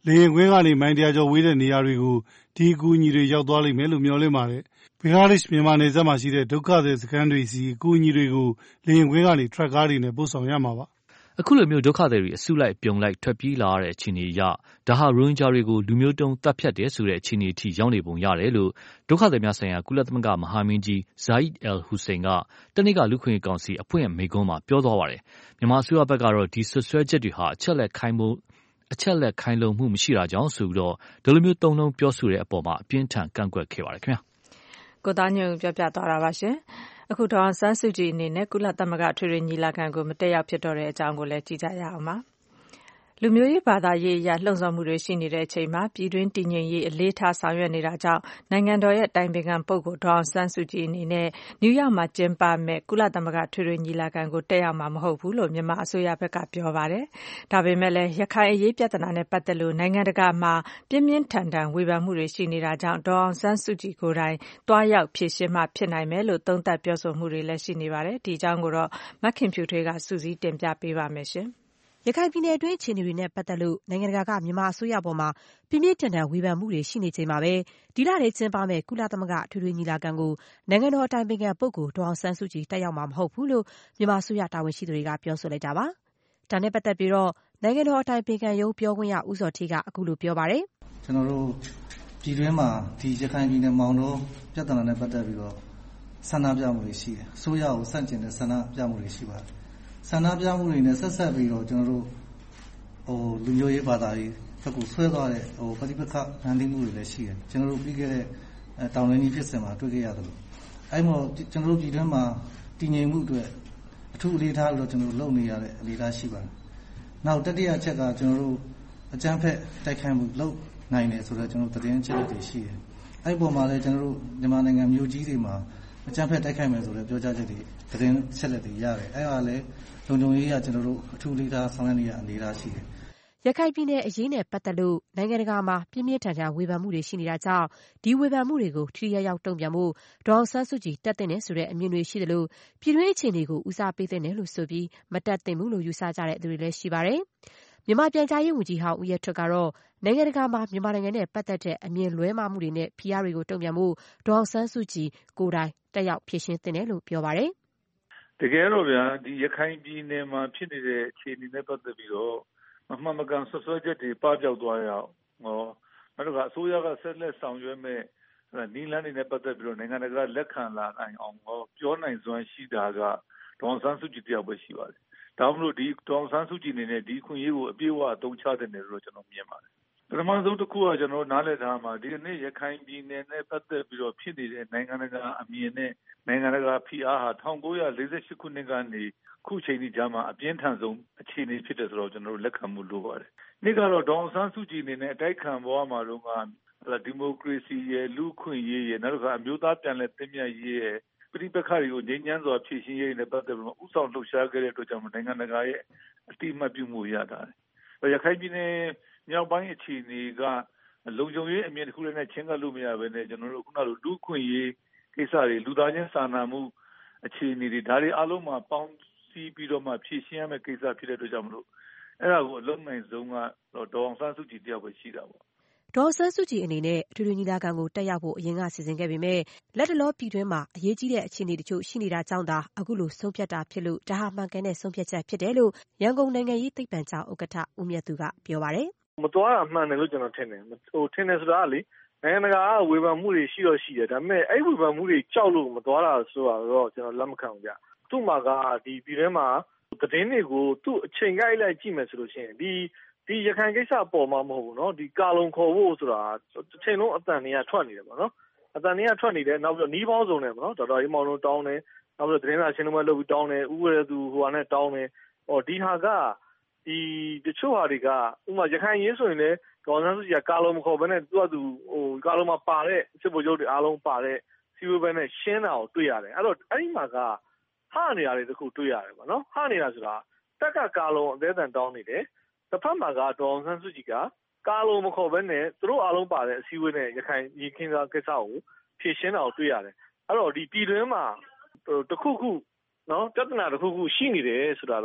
လေယာဉ်ကွင်းကနေမိုင်100ကျော်ဝေးတဲ့နေရာတွေကိုဒီအကူအညီတွေရောက်သွားလိမ့်မယ်လို့မျှော်လင့်ပါတယ်။ဘင်္ဂလားဒေ့ရှ်မြန်မာနယ်စပ်မှာရှိတဲ့ဒုက္ခသည်စခန်းတွေစီအကူအညီတွေကိုလေယာဉ်ကွင်းကနေထရပ်ကားတွေနဲ့ပို့ဆောင်ရမှာပါ။အခုလိုမျိုးဒုက္ခသည်တွေအစုလိုက်ပြုံလိုက်ထွက်ပြေးလာရတဲ့အခြေအနေအရဒါဟာရိုဟင်ဂျာတွေကိုလူမျိုးတုံးတပ်ဖြတ်တယ်ဆိုတဲ့အခြေအနေအထိရောက်နေပုံရတယ်လို့ဒုက္ခသည်များဆိုင်ရာကုလသမဂ္ဂမဟာမင်းကြီး Zeid al-Hussein ကတနေ့ကလူခွင့်ရေးကောင်စီအဖွင့်မိန့်ခွန်းမှာပြောသွားပါတယ်။မြန်မာအစိုးရဘက်ကတော့ဒီဆွဆွဲချက်တွေဟာအချက်လက်ခိုင်လုံမှုမရှိတာကြောင့်ဆိုပြီးဒီလိုမျိုးတုံ့နှုံပြောဆိုတဲ့အပေါ်မှာအပြင်းထန်ကန့်ကွက်ခဲ့ပါတယ်ခင်ဗျာ။ကိုသားညွန့်ပြောပြသွားတာပါရှင်။အခုဒေါ်အောင်ဆန်းစုကြည်အနေနဲ့ကုလသမဂ္ဂထွေထွေညီလာခံကိုမတက်ရောက်ဖြစ်တော့တဲ့အကြောင်းကိုလည်းကြည့်ကြရအောင်ပါ။လူမျိုးရေးဘာသာရေးအရလှုံ့ဆော်မှုတွေရှိနေတဲ့အချိန်မှာပြည်တွင်းတည်ငြိမ်ရေးအလေးထားဆောင်ရွက်နေတာကြောင့်နိုင်ငံတော်ရဲ့တိုင်ပင်ခံပုဂ္ဂိုလ်ဒေါ်အောင်ဆန်းစုကြည်အနေနဲ့နယူးယောက်မှာကျင်းပမဲ့ကုလသမဂ္ဂထွေထွေညီလာခံကိုတက်ရောက်မှာမဟုတ်ဘူးလို့မြန်မာအစိုးရဘက်ကပြောပါတယ်။ဒါပေမဲ့လည်းရခိုင်အရေးပြဿနာနဲ့ပတ်သက်လို့နိုင်ငံတကာမှာပြင်းပြင်းထန်ထန်ဝေဖန်မှုတွေရှိနေတာကြောင့်ဒေါ်အောင်ဆန်းစုကြည်ကိုယ်တိုင်တွားရောက်ဖြေရှင်းမှဖြစ်နိုင်မယ်လို့သုံးသပ်ပြောဆိုမှုတွေလည်းရှိနေပါတယ်။ဒီအကြောင်းကိုတော့မခင်ဖြူထွေးကစုစည်းတင်ပြပေးပါမယ်ရှင်။ရခိုင်ပြည်နယ်အတွင်းအခြေအနေတွေနဲ့ပတ်သက်လို့နိုင်ငံတကာကမြန်မာအစိုးရပေါ်မှာပြင်းပြင်းထန်ထန်ဝေဖန်မှုတွေရှိနေချိန်မှာပဲဒီလထဲကျင်းပမဲ့ကုလသမဂ္ဂထွေထွေညီလာခံကိုနိုင်ငံတော်အတိုင်ပင်ခံပုဂ္ဂိုလ်ဒေါ်အောင်ဆန်းစုကြည်တက်ရောက်မှာမဟုတ်ဘူးလို့မြန်မာအစိုးရတာဝန်ရှိသူတွေကပြောဆိုလိုက်တာပါ။ဒါနဲ့ပတ်သက်ပြီးတော့နိုင်ငံတော်အတိုင်ပင်ခံရုံးပြောခွင့်ရဦးဇော်ဌေးကအခုလိုပြောပါတယ်။ကျွန်တော်တို့ပြည်တွင်းမှာဒီရခိုင်ပြည်နယ်မောင်တော်ပြဿနာနဲ့ပတ်သက်ပြီးတော့ဆန္ဒပြမှုတွေရှိတယ်။အစိုးရကိုဆန့်ကျင်တဲ့ဆန္ဒပြမှုတွေရှိပါတယ်။ဆန္ဒပြမှုတွေနဲ့ဆက်ဆက်ပြီးတော့ကျွန်တော်တို့လူမျိုးရေးဘာသာရေးဘက်ကိုဆွဲသွားတဲ့ပဋိပက္ခဖန်တီးမှုတွေလည်းရှိတယ်ကျွန်တော်တို့ပြီးခဲ့တဲ့တောင်ရင်းကြီးဖြစ်စဉ်မှာတွေ့ခဲ့ရတယ်လို့အဲ့မှာကျွန်တော်တို့ပြည်တွင်းမှာတည်ငြိမ်မှုအတွက်အထူးအလေးထားလို့ကျွန်တော်တို့လုပ်နေရတဲ့အနေအထားရှိပါတယ်နောက်တတိယအချက်ကကျွန်တော်တို့အကြမ်းဖက်တိုက်ခိုက်မှုလုပ်နိုင်တယ်ဆိုတော့ကျွန်တော်တို့သတင်းချက်တွေရှိတယ်အဲ့ပေါ်မှာလည်းကျွန်တော်တို့မြန်မာနိုင်ငံမြို့ကြီးတွေမှာအကြမ်းဖက်တိုက်ခိုက်မယ်ဆိုတဲ့ပြောကြားချက်တွေသတင်းချက်လက်တွေရတယ်အဲ့ဒါလည်းလုံခြုံရေးကကျွန်တော်တို့အထူးလေးထားဆောင်ရွက်နေရအနေအထားရှိတယ်ရခိုင်ပြည်နယ်အရေးနဲ့ပတ်သက်လို့နိုင်ငံတကာမှာပြင်းပြင်းထန်ထန်ဝေဖန်မှုတွေရှိနေတာကြောင့်ဒီဝေဖန်မှုတွေကိုထိထိရောက်ရောက်တုံ့ပြန်ဖို့ဒေါ်အောင်ဆန်းစုကြည်တက်သင့်တယ်ဆိုတဲ့အမြင်တွေရှိတယ်လို့ပြည်တွင်းအခြေအနေကိုဦးစားပေးသင့်တယ်လို့ဆိုပြီးမတက်သင့်ဘူးလို့ယူဆကြတဲ့သူတွေလည်းရှိပါတယ်။မြန်မာပြန်ကြားရေးဝန်ကြီးဟောင်းဦးရဲထွဋ်ကတော့နိုင်ငံတကာမှာမြန်မာနိုင်ငံနဲ့ပတ်သက်တဲ့အမြင်လွဲမှားမှုတွေနဲ့ဖိအားတွေကိုတုံ့ပြန်ဖို့ဒေါ်အောင်ဆန်းစုကြည်ကိုယ်တိုင်တက်ရောက်ဖြေရှင်းသင့်တယ်လို့ပြောပါတယ်။တကယ်တော့ဗျာဒီရခိုင်ပြည်နယ်မှာဖြစ်နေတဲ့အခြေအနေနဲ့ပတ်သက်ပြီးတော့မမှန်မကန်ဆွဆွဲချက်တွေပပျောက်သွားရအောင်နောက်တော့အစိုးရကဆက်လက်ဆောင်ရွက်မဲ့နီလန်းတွေနဲ့ပတ်သက်ပြီးတော့နိုင်ငံတကာလက်ခံလာနိုင်အောင်ပြောနိုင်စွမ်းရှိတာကဒေါ်အောင်ဆန်းစုကြည်တယောက်ပဲရှိပါတယ်။ဒါမှမဟုတ်ဒီဒေါ်အောင်ဆန်းစုကြည်အနေနဲ့ဒီခွင့်ရေးကိုအပြည့်အဝအသုံးချတဲ့နယ်လို့ကျွန်တော်မြင်ပါတယ်။ပထမဆုံးတစ်ခုကကျွန်တော်နားလည်ထားမှာဒီနေ့ရခိုင်ပြည်နယ်နဲ့ပတ်သက်ပြီးတော့ဖြစ်နေတဲ့နိုင်ငံတကာအမြင်နဲ့နိုင်ငံတကာဖိအားဟာ1948ခုနှစ်ကနေခုချိန်ဒီကြားမှာအပြင်းထန်ဆုံးအခြေအနေဖြစ်တယ်ဆိုတော့ကျွန်တော်တို့လက်ခံမှုလိုပါတယ်။နေ့ကတော့ဒေါ်အောင်ဆန်းစုကြည်အနေနဲ့အတိုက်ခံဘဝမှာတော့ဒီမိုကရေစီရဲ့လူ့ခွင့်ရေးရဲ့နောက်တစ်ခါအမျိုးသားပြန်လည်သင့်မြတ်ရေးရဲ့ပြည်ပခါတွေကိုငြိမ်းချမ်းစွာဖြည့်ရှင်းရေးနဲ့ပတ်သက်ပြီးဥဆောင်လှုပ်ရှားခဲ့တဲ့အတွက်ကြောင့်နိုင်ငံတကာရဲ့အတိအမှတ်ပြုမှုရတာ။ရခိုင်ပြည်နယ်မြောက်ပိုင်းအခြေအနေကလုံခြုံရေးအမြင်တစ်ခုနဲ့ချင်းကပ်လို့မရဘဲနဲ့ကျွန်တော်တို့ခုနကလူ့ခွင့်ရေးကိစ္စတွေလူသားချင်းစာနာမှုအခြေအနေတွေဒါတွေအားလုံးမှာပေါင်းစည်းပြီးတော့မှဖြည့်ရှင်းရမယ့်ကိစ္စဖြစ်တဲ့အတွက်ကြောင့်မလို့အဲ့ဒါကိုအလုံးနိုင်ဆုံးကဒေါ်အောင်ဆန်းစုကြည်တယောက်ပဲရှိတာပေါ့ဒေါ်အောင်ဆန်းစုကြည်အနေနဲ့အထွေထွေညီလာခံကိုတက်ရောက်ဖို့အရင်ကစီစဉ်ခဲ့ပေမဲ့လက်တလောပြည်တွင်းမှာအရေးကြီးတဲ့အခြေအနေတချို့ရှိနေတာကြောင့်သာအခုလိုဆုံးဖြတ်တာဖြစ်လို့ဒါဟာမှန်ကန်တဲ့ဆုံးဖြတ်ချက်ဖြစ်တယ်လို့ရန်ကုန်နိုင်ငံရေးသိပ္ပံကျောင်းဥက္ကဋ္ဌဦးမြတ်သူကပြောပါတယ်မတော်တာမှန်တယ်လို့ကျွန်တော်ထင်တယ်ထင်တယ်ဆိုတာကလေနိုင်ငံတကာကဝေဖန်မှုတွေရှိတော့ရှိတယ်ဒါပေမဲ့အဲ့ဝေဖန်မှုတွေကြောက်လို့မတော်တာဆိုတာတော့ကျွန်တော်လက်မခံဘူးဗျသူ့မှာကဒီပြည်ထဲမှာသတင်းတွေကိုသူ့အချိန်ကိုက်လိုက်ကြည့်မယ်ဆိုလို့ရှိရင်ဒီရခိုင်ကိစ္စပေါ်မှာမဟုတ်ဘူးเนาะဒီကာလုံခေါ်ဖို့ဆိုတာတစ်ချိန်လုံးအတန်တွေကထွက်နေတယ်ပေါ့နော်အတန်တွေကထွက်နေတယ်နောက်ပြီးတော့နီးပေါင်းစုံတယ်ပေါ့နော်ဒေါက်တာအေးမောင်တို့တောင်းတယ်နောက်ပြီးတော့သတင်းစာရှင်းလင်းပွဲလုပ်ပြီးတောင်းတယ်ဥပဒေသူဟိုဟာနဲ့တောင်းတယ်ဒီဟာကဒီတချို့ဟာတွေကဥပမာရခိုင်ရေးဆိုရင်လည်းဒေါ်ဆန်းစုကြည်ကကာလုံမခေါ်ဘဲနဲ့သူကသူဟိုကာလုံမှာပါတဲ့စစ်ဗိုလ်ချုပ်တွေအားလုံးပါတဲ့စီဝေးဘဲနဲ့ရှင်းတာကိုတွေ့ရတယ်အဲ့တော့အဲ့ဒီမှာကဟာနေရတယ်တခုတွေ့ရတယ်ပေါ့နော်ဟာနေတာဆိုတာတက်ကကာလုံအသေးအံတောင်းနေတယ်တစ်ဖက်မှာကဒေါ်ဆန်းစုကြည်ကကာလုံမခေါ်ဘဲနဲ့သူတို့အားလုံးပါတဲ့အစည်းအဝေးနဲ့ရခိုင်ရင်းခင်းသားကိစ္စကိုဖြည့်ရှင်းတာကိုတွေ့ရတယ်အဲ့တော့ဒီပြည်တွင်းမှာတခုခုနော်ပြဿနာတခုခုရှိနေတယ်ဆိုတာတော့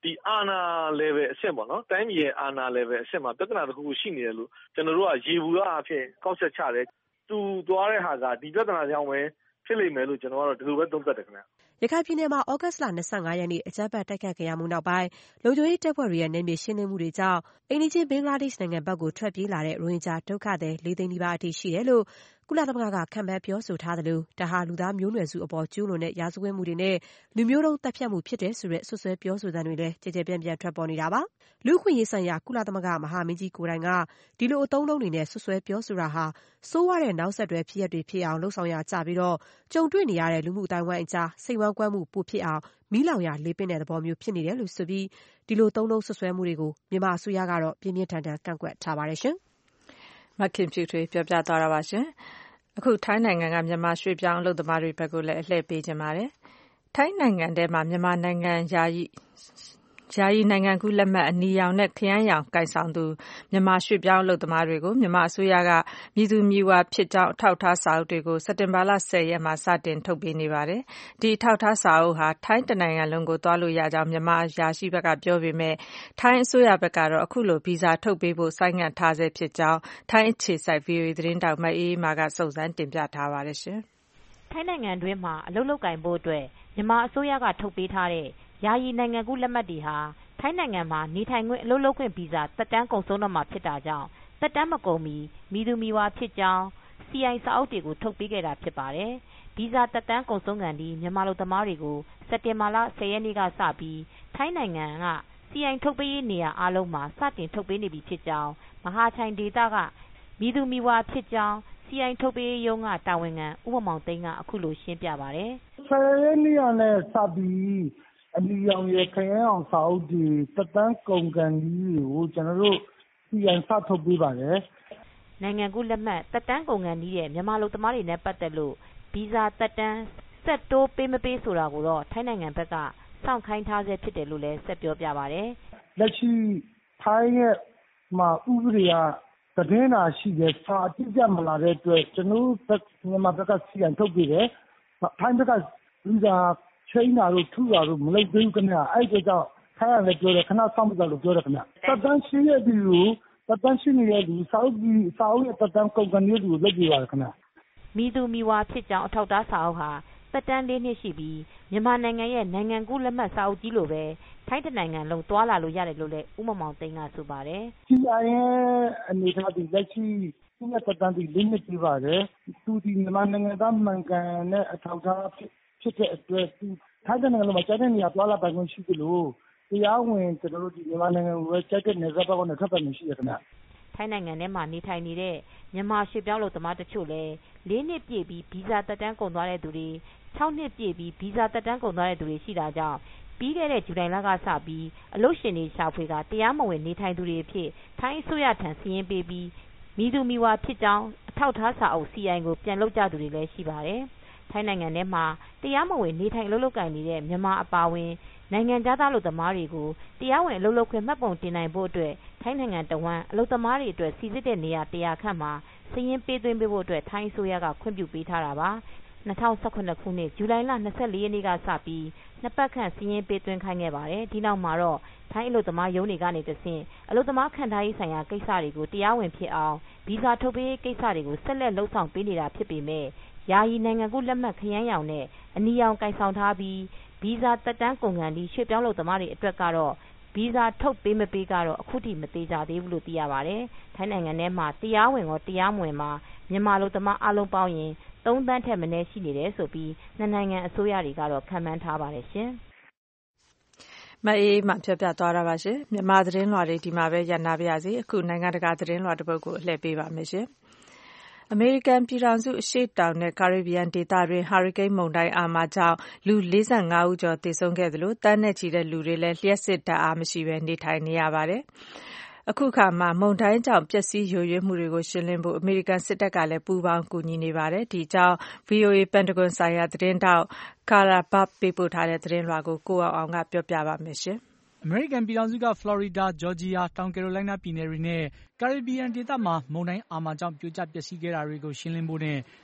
ဒီအာဏာ level အဆင့်ပေါ့နော်တိုင်းပြည်ရဲ့အာဏာ level အဆင့်မှာပြဿနာတစ်ခုရှိနေတယ်လို့ကျွန်တော်တို့ကရေဘူးအဖြစ်ကောက်ချက်ချတယ်သူသွားတဲ့ဟာကဒီပြဿနာကြောင့်ပဲဖြစ်လိမ့်မယ်လို့ကျွန်တော်ကတော့ဒီလိုပဲသုံးသပ်တယ်ခင်ဗျရခိုင်ပြည်နယ်မှာဩဂတ်စ်လ25ရက်နေ့အကြမ်းဖက်တိုက်ခတ်ခံရမှုနောက်ပိုင်းလုံခြုံရေးတပ်ဖွဲ့တွေရဲ့နယ်မြေရှင်းလင်းမှုတွေကြောင့်အိမ်နီးချင်းဘင်္ဂလားဒေ့ရှ်နိုင်ငံဘက်ကိုထွက်ပြေးလာတဲ့ရိုဟင်ဂျာဒုက္ခသည်4 သိန်းနီးပါးအထိရှိတယ်လို့ကုလသမဂ္ဂကခန့်မှန်းပြောဆိုထားသလိုဒါဟာလူသားမျိုးနွယ်စုအပေါ်ကျူးလွန်တဲ့ရာဇဝတ်မှုတွေနဲ့လူမျိုးတုံးသတ်ဖြတ်မှုဖြစ်တယ်ဆိုတဲ့ဆွဆွဲပြောဆိုသံတွေလည်းကြည်ကြဲပြန့်ပြန့်ထွက်ပေါ်နေတာပါလူ့အခွင့်အရေးဆိုင်ရာကုလသမဂ္ဂမဟာမင်းကြီးကိုယ်တိုင်ကဒီလိုအသုံးအနှုန်းတွေနဲ့ဆွဆွဲပြောဆိုတာဟာဆိုးဝါးတဲ့နောက်ဆက်တွဲဖြစ်ရပ်တွေဖြစ်အောင်လှုံ့ဆော်ရကြပြီးတော့ကြုံတွေ့နေရတဲ့လူမှုအတိုင်းဝိုင်းအကြားစိတ်ဝမ်းကွဲမှုပိုဖြစ်အောင်မီးလောင်ရာလေပင့်တဲ့သဘောမျိုးဖြစ်နေတယ်လို့ဆိုပြီးဒီလိုသုံးနှုန်းဆွဆွဲမှုတွေကိုမြန်မာအစိုးရကတော့ပြင်းပြင်းထန်ထန်ကန့်ကွက်ထားပါတယ်ရှင်မခင်ဖြူထွေးပြောပြသွားတာပါရှင်အခုထိုင်းနိုင်ငံကမြန်မာရွှေ့ပြောင်းအလုပ်သမားတွေဘက်ကိုလည်းအလှည့်ပေးခြင်းပါတယ်ထိုင်းနိုင်ငံထဲမှာမြန်မာနိုင်ငံယာယီနိုင်ငံကူးလက်မှတ်အနီရောင်နဲ့ခရမ်းရောင်ကိုင်ဆောင်သူမြန်မာရွှေ့ပြောင်းအလုပ်သမားတွေကိုမြန်မာအစိုးရကမည်သူမည်ဝါဖြစ်ကြောင်းအထောက်အထားစာအုပ်တွေကိုစက်တင်ဘာလ10ရက်မှာစတင်ထုတ်ပေးနေပါတယ်ဒီအထောက်အထားစာအုပ်ဟာထိုင်းတနိုင်ငံလုံးကိုသွားလို့ရကြောင်းမြန်မာယာရှိဘက်ကပြောပေမဲ့ထိုင်းအစိုးရဘက်ကတော့အခုလိုဗီဇာထုတ်ပေးဖို့ဆိုင်းငံ့ထားဆဲဖြစ်ကြောင်းထိုင်းအခြေစိုက် VOA သတင်းတောက်မအေးမာကစုံစမ်းတင်ပြထားပါတယ်ရှင်ထိုင်းနိုင်ငံတွင်းမှာအလုပ်လုပ်ကိုင်ဖို့အတွက်မြန်မာအစိုးရကထုတ်ပေးထားတဲ့ယာယီနိုင်ငံကူးလက်မှတ်တွေဟာထိုင်းနိုင်ငံမှာနေထိုင်ခွင့်အလုပ်လုပ်ခွင့်ဗီဇာသက်တမ်းကုန်ဆုံးတော့မှာဖြစ်တာကြောင့်သက်တမ်းမကုန်မီမည်သူမည်ဝါဖြစ်ကြောင်း CI စာအုပ်တွေကိုထုတ်ပေးခဲ့တာဖြစ်ပါတယ်ဗီဇာသက်တမ်းကုန်ဆုံးကန်ဒီမြန်မာလူသမားတွေကိုစက်တင်ဘာလ10ရက်နေ့ကစပြီးထိုင်းနိုင်ငံက CI ထုတ်ပေးရေးနေရာအားလုံးမှာစတင်ထုတ်ပေးနေပြီဖြစ်ကြောင်းမဟာချိုင်ဒေသကမည်သူမည်ဝါဖြစ်ကြောင်းCI ထုတ်ပေးရေးရုံးကတာဝန်ခံဦးမောင်သိန်းကအခုလိုရှင်းပြပါတယ် 10ရက်နေ့နဲ့စပြီးအနီရောင်ရခရင်အောင်စာအုပ်ဒီသက်တမ်းကုန်ကန်ကြီးကိုကျွန်တော်တို့CI စထုတ်ပေးပါတယ်နိုင်ငံကူးလက်မှတ်သက်တမ်းကုန်ကန်ကြီးရဲ့မြန်မာလူသမားတွေနဲ့ပတ်သက်လို့ဗီဇာသက်တမ်းဆက်တိုးပေးမပေးဆိုတာကိုတော့ထိုင်းနိုင်ငံဘက်ကစောင့်ခိုင်းထားဆဲဖြစ်တယ်လို့လည်းဆက်ပြောပြပါတယ်လက်ရှိထိုင်းရဲ့မှာဥပဒေကသတင်းနာရှိတယ်စာအတိအကျမလာတဲ့အတွက်ကျွန်တော်မြန်မာဘက်ကCI ထုတ်ပေးတယ်ထိုင်းဘက်ကဗီဇာချိန်တာတို့ထူတာတို့မလုပ်သေးဘူးခင်ဗျအဲ့ဒါကြောင့်ထိုင်းကလည်းပြောတယ်ခဏစောင့်ကြလို့ပြောတယ်ခင်ဗျသက်တမ်းရှိတဲ့ဒီကိုသက်တမ်းရှိနေတဲ့ဒီစာအုပ်ရဲ့သက်တမ်းကုန်ကန်ကြီးကိုလုပ်ပြပါတယ်ခင်ဗျမည်သူမည်ဝါဖြစ်ကြောင်းအထောက်အထားစာအုပ်ဟာသက်တမ်း4နှစ်ရှိပြီးမြန်မာနိုင်ငံရဲ့နိုင်ငံကူးလက်မှတ်စာအုပ်ကြီးလိုပဲထိုင်းတနိုင်ငံလုံးသွားလာလို့ရတယ်လို့လည်းဦးမောင်သိန်းကဆိုပါတယ် CI ရဲ့အနေထားဒီလက်ရှိသူ့ရဲ့သက်တမ်းဒီ4နှစ်ပြပါတယ်သူဒီမြန်မာနိုင်ငံသားမှန်ကန်တဲ့အထောက်အထားဖြစ်တဲ့အတွက်ထိုင်းနိုင်ငံလုံးမှာကျတဲ့နေရာသွားလာပိုင်ခွင့်ရှိသလိုတရားဝင်ကျွန်တော်တို့ဒီမြန်မာနိုင်ငံကိုကျတဲ့နေရာဘက်ကနေထွက်ပေါ်နေရှိရခင်ဗျထိုင်းနိုင်ငံထဲမှာနေထိုင်နေတဲ့မြန်မာရွှေ့ပြောင်းလူသမားတချို့လည်း4နှစ်ပြည့်ပြီးဗီဇာသက်တမ်းကုန်သွားတဲ့သူတွေ6နှစ်ပြည့်ပြီးဗီဇာသက်တမ်းကုန်သွားတဲ့သူတွေရှိတာကြောင့်ပြီးခဲ့တဲ့ဇူလိုင်လကစပြီးအလုပ်ရှင်တွေရှာဖွေကတရားမဝင်နေထိုင်သူတွေအဖြစ်ထိုင်းအစိုးရထံစာရင်းပေးပြီးမည်သူမည်ဝါဖြစ်ကြောင်းအထောက်ထားစာအုပ် CI ကိုပြန်လုပ်ကြသူတွေလည်းရှိပါတယ်ထိုင်းနိုင်ငံထဲမှာတရားမဝင်နေထိုင်အလုပ်လုပ်ကိုင်နေတဲ့မြန်မာအပါအဝင်နိုင်ငံသားလူသမားတွေကိုတရားဝင်အလုပ်လုပ်ခွင့်မှတ်ပုံတင်နိုင်ဖို့အတွက်ထိုင်းနိုင်ငံတဝန်းအလုပ်သမားတွေအတွက်စီစစ်တဲ့နေရာ100ခန့်မှာစာရင်းပေးသွင်းပေးဖို့အတွက်ထိုင်းအစိုးရကခွင့်ပြုပေးထားတာပါ2018ခုနှစ်ဇူလိုင်လ24ရက်နေ့ကစပြီးနှစ်ပတ်ခန့်စာရင်းပေးသွင်းခိုင်းခဲ့ပါတယ်ဒီနောက်မှာတော့ထိုင်းအလုပ်သမားရုံးတွေကနေတဆင့်အလုပ်သမားခံထားရေးဆိုင်ရာကိစ္စတွေကိုတရားဝင်ဖြစ်အောင်ဗီဇာထုတ်ပေးရေးကိစ္စတွေကိုဆက်လက်လှုပ်ဆောင်ပေးနေတာဖြစ်ပေမဲ့ယာယီနိုင်ငံကူးလက်မှတ်ခရမ်းရောင်နဲ့အနီရောင်ကိုင်ဆောင်ထားပြီးဗီဇာသက်တမ်းကုန်ကန်ပြီးရွှေ့ပြောင်းလုပ်သမားတွေအတွက်ကတော့ဗီဇာထုတ်ပေးမပေးကတော့အခုထိမသေးကြသေးဘူးလို့သိရပါတယ်။ထိုင်းနိုင်ငံထဲမှာတရားဝင်ရောတရားမဝင်မှာမြန်မာလုပ်သမားအလုံးပေါင်းရင်3 သန်းထက်မနည်းရှိနေတယ်ဆိုပြီးနှစ်နိုင်ငံအစိုးရတွေကတော့ခန့်မှန်းထားပါတယ်ရှင်။မအေးမှပြောပြသွားတာပါရှင်။မြန်မာသတင်းလွှာတွေဒီမှာပဲရပ်နာပါရစေ။အခုနိုင်ငံတကာသတင်းလွှာတစ်ပုဒ်ကိုအလှည့်ပေးပါမယ်ရှင်။အမေရိကန်ပြည်ထောင်စုအရှေ့တောင်နဲ့ကာရစ်ဘီယံဒေသတွင်ဟာရီကိန်းမုန်တိုင်းအာမာကြောင့်လူ45ဦးကျော်သေဆုံးခဲ့သလိုတန်းနဲ့ချီတဲ့လူတွေလည်းလျှပ်စစ်ဓာတ်အားမရှိဘဲနေထိုင်နေရပါတယ်။အခုခါမှာမုန်တိုင်းကြောင့်ပျက်စီးယိုယွင်းမှုတွေကိုရှင်းလင်းဖို့အမေရိကန်စစ်တပ်ကလည်းပူးပေါင်းကူညီနေပါတယ်။ဒီကြောင်း VOA ပန်တဂွန်ဆိုင်ရာသတင်းတောက်ကာရာဘတ်ပေးပို့ထားတဲ့သတင်းလွှာကိုကိုအောင်ကပြောပြပါမယ်ရှင်။အမေရိကန်ပြည်ထောင်စုကဖလော်ရီဒါ၊ဂျော်ဂျီယာ၊တောင်ကယ်ရိုလိုင်းနားပြည်နယ်တွေနဲ့ကာရစ်ဘီယံဒေသမှာမုန်တိုင်းအာမာကြောင့်ပြိုကျပျက်စီးခဲ့တာတွေကိုရှင်းလင်းဖို့နဲ့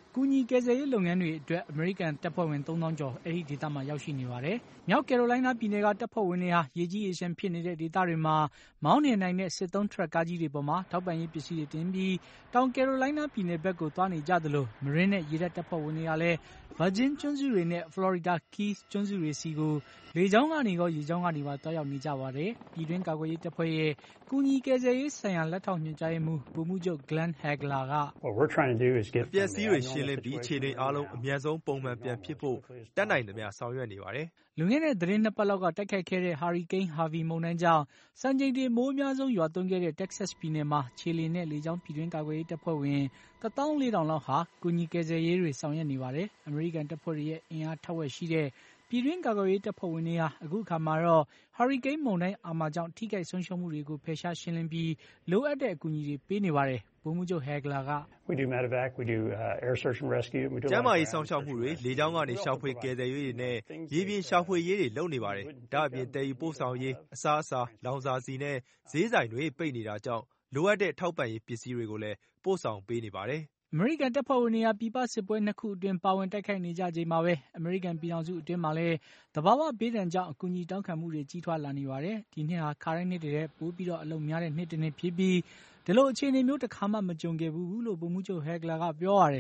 ကူညီကယ်ဆယ်ရေးလုပ်ငန်းတွေအတွက်အမေရိကန်တပ်ဖွဲ့ဝင် 3000 ကျော်အဲ့ဒီဒေသမှာရောက်ရှိနေပါတယ်။မြောက်ကယ်ရိုလိုင်းနားပြည်နယ်ကတပ်ဖွဲ့ဝင်တွေဟာရေကြီးရေရှမ်းဖြစ်နေတဲ့ဒေသတွေမှာမောင်းနှင်နိုင်တဲ့စစ်သုံးထရက်ကားကြီးတွေပေါ်မှာထောက်ပံ့ရေးပစ္စည်းတွေတင်ပြီးတောင်ကယ်ရိုလိုင်းနားပြည်နယ်ဘက်ကိုသွားနေကြသလိုမရင်းနဲ့ရေတပ်တပ်ဖွဲ့ဝင်တွေကလည်း Virgin ကျွန်းစုတွေနဲ့ Florida Keys ကျွန်းစုတွေစီကိုလေကြောင်းကနေရောရေကြောင်းကနေပါသွားရောက်နေကြပါတယ်။ပြည်တွင်းကာကွယ်ရေးတပ်ဖွဲ့ရဲ့ကူညီကယ်ဆယ်ရေးဆိုင်ရာလက်ထောက်ညွှန်ကြားရေးမှူးဗိုလ်မှူးချုပ် Glenn Hagler ကအပျက်စီးတွေရှင်းလင်းပြီးအခြေအနေအားလုံးအမြန်ဆုံးပုံမှန်ပြန်ဖြစ်ဖို့တတ်နိုင်သမျှဆောင်ရွက်နေပါတယ်။လွန်ခဲ့တဲ့သတင်း 2 ပတ်လောက်ကတိုက်ခိုက်ခဲ့တဲ့ Hurricane Harvey မုန်တိုင်းကြောင့်စံချိန်တင်မိုးအများဆုံးရွာသွန်းခဲ့တဲ့ Texas ပြည်နယ်မှာခြေလျင်နဲ့လေကြောင်းပြည်တွင်းကာကွယ်ရေးတပ်ဖွဲ့ဝင် 14,000 လောက်ဟာကူညီကယ်ဆယ်ရေးတွေဆောင်ရွက်နေပါတယ်။အမေရိကန်တပ်ဖွဲ့တွေရဲ့အင်အားထက်ဝက်ရှိတဲ့ပြည်တွင်းကာကွယ်ရေးတပ်ဖွဲ့ဝင်တွေဟာအခုအခါမှာတော့ Hurricane မုန်တိုင်းအာမာကြောင့်ထိခိုက်ဆုံးရှုံးမှုတွေကိုဖယ်ရှားရှင်းလင်းပြီးလိုအပ်တဲ့အကူအညီတွေပေးနေပါတယ်။ဗိုလ်မှူးချုပ် Hagler ကကျန်းမာရေးစောင့်ရှောက်မှုတွေလေကြောင်းကနေရှာဖွေကယ်ဆယ်ရေးတွေနဲ့ရေပြင်ရှာဖွေရေးတွေလုပ်နေပါတယ်။ဒါ့အပြင်တည်ယူပို့ဆောင်ရေးအစားအစာလောင်စာဆီနဲ့ဈေးဆိုင်တွေပိတ်နေတာကြောင့်လိုအပ်တဲ့ထောက်ပံ့ရေးပစ္စည်းတွေကိုလည်းပို့ဆောင်ပေးနေပါတယ်။အမေရိကန်တပ်ဖွဲ့ဝင်တွေကပြည်ပစစ်ပွဲ 2 ခုအတွင်းပါဝင်တိုက်ခိုက်နေကြချိန်မှာပဲအမေရိကန်ပြည်ထောင်စုအတွင်းမှာလည်းသဘာဝဘေးဒဏ်ကြောင့်အကူအညီတောင်းခံမှုတွေကြီးထွားလာနေပါတယ်။ဒီနှစ်ဟာခါတိုင်းနှစ်တွေထက်ပိုပြီးတော့အလုံများတဲ့နှစ်တစ်နှစ်ဖြစ်ပြီးဒီလိုအခြေအနေမျိုးတစ်ခါမှမကြုံခဲ့ဘူးလို့ဗိုလ်မှူးချုပ် Hagler ကပြောရတယ်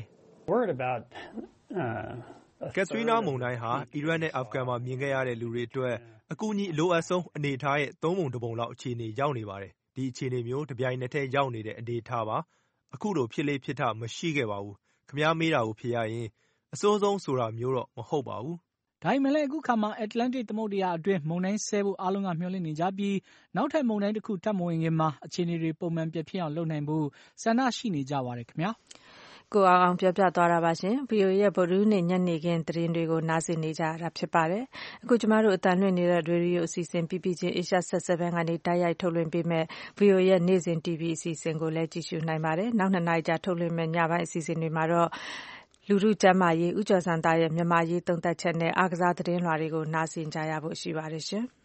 ။ကက်ထရီနာမုန်တိုင်းဟာအီရတ်နဲ့အာဖဂန်မှာမြင်ခဲ့ရတဲ့လူတွေအတွက်အကူအညီအလိုအပ်ဆုံးအနေအထားရဲ့3 ပုံ 1 ပုံလောက်အခြေအနေရောက်နေပါတယ်။ဒီအခြေအနေမျိုးတပြိုင်နက်တည်းရောက်နေတဲ့အနေအထားပါ။အခုလိုဖြစ်လေ့ဖြစ်ထမရှိခဲ့ပါဘူး။ခင်ဗျားမေးတာကိုဖြေရရင်အစိုးဆုံးဆိုတာမျိုးတော့မဟုတ်ပါဘူး။ဒါပေမဲ့လည်းအခုခါမှာ Atlantic သမုဒ္ဒရာအတွင်းမုန်တိုင်းဆဲဖို့အားလုံးကမျှော်လင့်နေကြပြီးနောက်ထပ်မုန်တိုင်းတစ်ခုထပ်မဝင်ခင်မှာအခြေအနေတွေပုံမှန်ပြည့်ဖြစ်အောင်လုပ်နိုင်ဖို့ဆန္ဒရှိနေကြပါတယ်ခင်ဗျာ။ကိုအောင်ပြောပြသွားတာပါရှင်။ VOA ရဲ့ဗုဒ္ဓဟူးနေ့ညနေခင်းသတင်းတွေကိုနားဆင်နေကြရတာဖြစ်ပါတယ်။အခုကျမတို့အသံလွှင့်နေတဲ့ရေဒီယိုအစီအစဉ် PPG Asia 7 ကနေတိုက်ရိုက်ထုတ်လွှင့်ပေးမဲ့ VOA ရဲ့နေ့စဉ် TV အစီအစဉ်ကိုလည်းကြည့်ရှုနိုင်ပါတယ်။နောက်2 နာရီကြာထုတ်လွှင့်မဲ့ညပိုင်းအစီအစဉ်တွေမှာတော့လူထုကျန်းမာရေးဦးကျော်စံသားရဲ့မြန်မာရေးသုံးသပ်ချက်နဲ့အားကစားသတင်းလွှာတွေကိုနားဆင်ကြရဖို့ရှိပါတယ်ရှင်။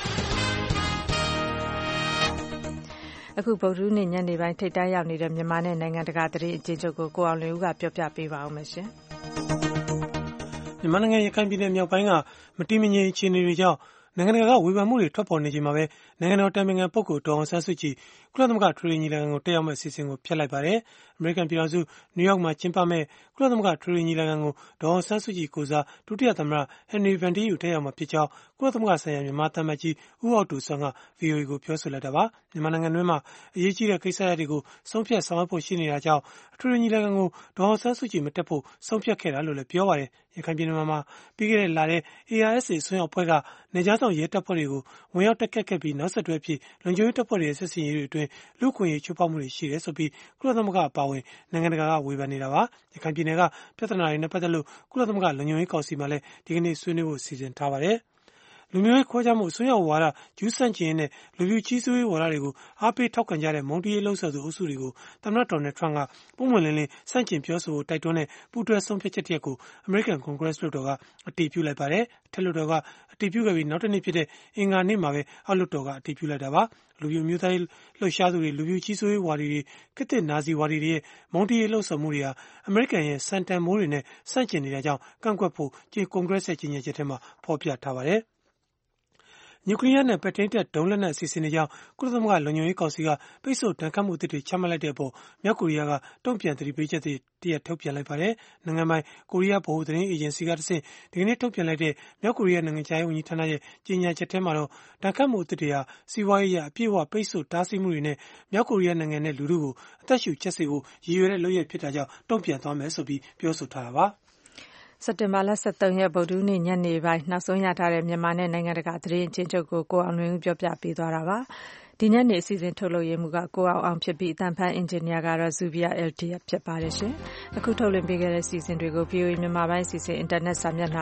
အခုဗုဒ္ဓဟူးနေ့ညနေပိုင်းထိပ်တန်းရောက်နေတဲ့မြန်မာနဲ့နိုင်ငံတကာသတင်းအကျဉ်းချုပ်ကိုကိုအောင်လွင်ဦးကပြောပြပေးပါဦးမယ်ရှင်။မြန်မာနိုင်ငံရခိုင်ပြည်နယ်မြောက်ပိုင်းကမတည်မငြိမ်အခြေအနေတွေကြောင့်နိုင်ငံတကာကဝေဖန်မှုတွေထွက်ပေါ်နေချိန်မှာပဲနိုင်ငံတော်တိုင်ပင်ခံပုဂ္ဂိုလ်ဒေါ်အောင်ဆန်းစုကြည်ကုလသမဂ္ဂထွေထွေညီလာခံကိုတက်ရောက်မယ့်အစီအစဉ်ကိုဖျက်လိုက်ပါတယ်။အမေရိကန်ပြည်ထောင်စုနယူးယောက်မှာကျင်းပမယ့်ကုလသမဂ္ဂထွေထွေညီလာခံကိုဒေါ်အောင်ဆန်းစုကြည်ကိုစားဒုတိယသမ္မတဟန်နရီဗန်တီးယူတက်ရောက်မှာဖြစ်ကြောင်းကုလသမဂ္ဂဆိုင်ရာမြန်မာသံအမတ်ကြီးဦးဟောက်ဒိုဆွမ်းက VOA ကိုပြောဆိုလိုက်တာပါ။မြန်မာနိုင်ငံတွင်းမှာအရေးကြီးတဲ့ကိစ္စရပ်တွေကိုဆုံးဖြတ်ဆောင်ရွက်ဖို့ရှိနေတာကြောင့်ထွေထွေညီလာခံကိုဒေါ်အောင်ဆန်းစုကြည်မတက်ဖို့ဆုံးဖြတ်ခဲ့တာလို့လည်းပြောပါတယ်။ရခိုင်ပြည်နယ်မှာပြီးခဲ့တဲ့လထဲ ARSA အစွန်းရောက်အဖွဲ့ကနေကြားဆောင်ရဲတပ်ဖွဲ့တွေကိုဝင်ရောက်တိုက်ခတ်ခဲ့ပြီးနောက်ဆက်တွဲဖြစ်လုံခြုံရေးတပ်ဖွဲ့တွေရဲ့စစ်ဆင်ရေးတွေအတွင်းလူ့အခွင့်အရေးချိုးဖောက်မှုတွေရှိတယ်ဆိုပြီးကုလသမဂ္ဂအပါအဝင်နိုင်ငံတကာကဝေဖန်နေတာပါ။ရခိုင်ပြည်နယ်ကပြဿနာတွေနဲ့ပတ်သက်လို့ကုလသမဂ္ဂလုံခြုံရေးကောင်စီမှာလည်းဒီကနေ့ဆွေးနွေးဖို့စီစဉ်ထားပါတယ်။လူမျိုးရေးခွဲခြားမှုအစွန်းရောက်ဝါဒဂျူးဆန့်ကျင်ရေးနဲ့လူမျိုးကြီးစိုးရေးဝါဒတွေကိုအားပေးထောက်ခံကြတဲ့မုန်းတီးရေးလှုံ့ဆော်သူအုပ်စုတွေကိုသမ္မတဒေါ်နယ်ထရန့်ကပုံမှန်လင်းလင်းဆန့်ကျင်ပြောဆိုဖို့တိုက်တွန်းတဲ့ပူးတွဲဆုံးဖြတ်ချက်တစ်ရပ်ကိုအမေရိကန်ကွန်ဂရက်လွှတ်တော်ကအတည်ပြုလိုက်ပါတယ်။အထက်လွှတ်တော်ကအတည်ပြုခဲ့ပြီးနောက်တစ်နေ့ဖြစ်တဲ့အင်္ဂါနေ့မှာပဲအောက်လွှတ်တော်ကအတည်ပြုလိုက်တာပါ။လူမျိုးမျိုးသားရေးလှုပ်ရှားသူတွေလူမျိုးကြီးစိုးရေးဝါဒီတွေခေတ်သစ်နာဇီဝါဒီတွေရဲ့မုန်းတီးရေးလှုံ့ဆော်မှုတွေဟာအမေရိကန်ရဲ့စံတန်မိုးတွေနဲ့ဆန့်ကျင်နေတာကြောင့်ကန့်ကွက်ဖို့ကွန်ဂရက်ရဲ့ကြီးညာချက်ထဲမှာဖော်ပြထားပါတယ်။နျူကလ িয়ার နဲ့ပဲ့ထိန်းတပ်ဒုံးလက်နက်အစီအစဉ်တွေကြောင့်ကုလသမဂ္ဂလုံခြုံရေးကောင်စီကပိတ်ဆို့ဒဏ်ခတ်မှုအသစ်တွေချမှတ်လိုက်တဲ့အပေါ်မြောက်ကိုရီးယားကတုံ့ပြန်သတိပေးချက်တစ်ရပ်ထုတ်ပြန်လိုက်ပါတယ်။နိုင်ငံပိုင်ကိုရီးယားဗဟိုသတင်းအေဂျင်စီကတဆင့်ဒီကနေ့ထုတ်ပြန်လိုက်တဲ့မြောက်ကိုရီးယားနိုင်ငံခြားရေးဝန်ကြီးဌာနရဲ့ကြေညာချက်ထဲမှာတော့ဒဏ်ခတ်မှုအသစ်တွေဟာစီးပွားရေးအရအပြည့်အဝပိတ်ဆို့တားဆီးမှုတွေနဲ့မြောက်ကိုရီးယားနိုင်ငံနဲ့လူထုကိုအသက်ရှူချက်စေဖို့ရည်ရွယ်တဲ့လုပ်ရပ်ဖြစ်တာကြောင့်တုံ့ပြန်သွားမယ်ဆိုပြီးပြောဆိုထားတာပါ။စက်တင်ဘာလ 23 ရက်ဗုဒ္ဓဟူးနေ့ညနေပိုင်းနောက်ဆုံးရထားတဲ့မြန်မာနဲ့နိုင်ငံတကာသတင်းအကျဉ်းချုပ်ကိုကိုအောင်လွင်ဦးပြောပြပေးသွားတာပါ။ဒီညနေအစီအစဉ်ထုတ်လုပ်ရမှုကကိုအောင်ဖြစ်ပြီးအတန်ဖန်အင်ဂျင်နီယာကတော့ Zubia LTF ဖြစ်ပါတယ်ရှင်။အခုထုတ်လွှင့်ပေးခဲ့တဲ့အစီအစဉ်တွေကို VOA မြန်မာပိုင်းအစီအစဉ်အင်တာနက်စာမျက်နှာ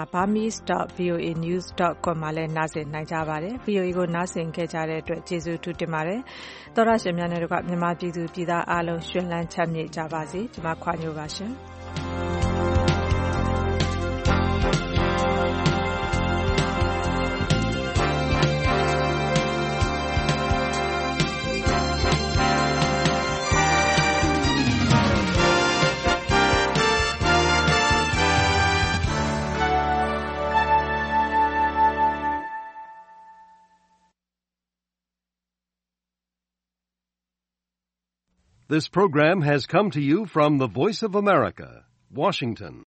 burmese.voanews.com မှာလည်းနားဆင်နိုင်ကြပါတယ်။ VOA ကိုနားဆင်ခဲ့ကြတဲ့အတွက်ကျေးဇူးထူးတင်ပါတယ်။သောရရှင်များနဲ့တို့ကမြန်မာပြည်သူပြည်သားအားလုံးရွှင်လန်းချမ်းမြေ့ကြပါစေ။ကျွန်မခွာညိုပါရှင်။ This program has come to you from the Voice of America, Washington.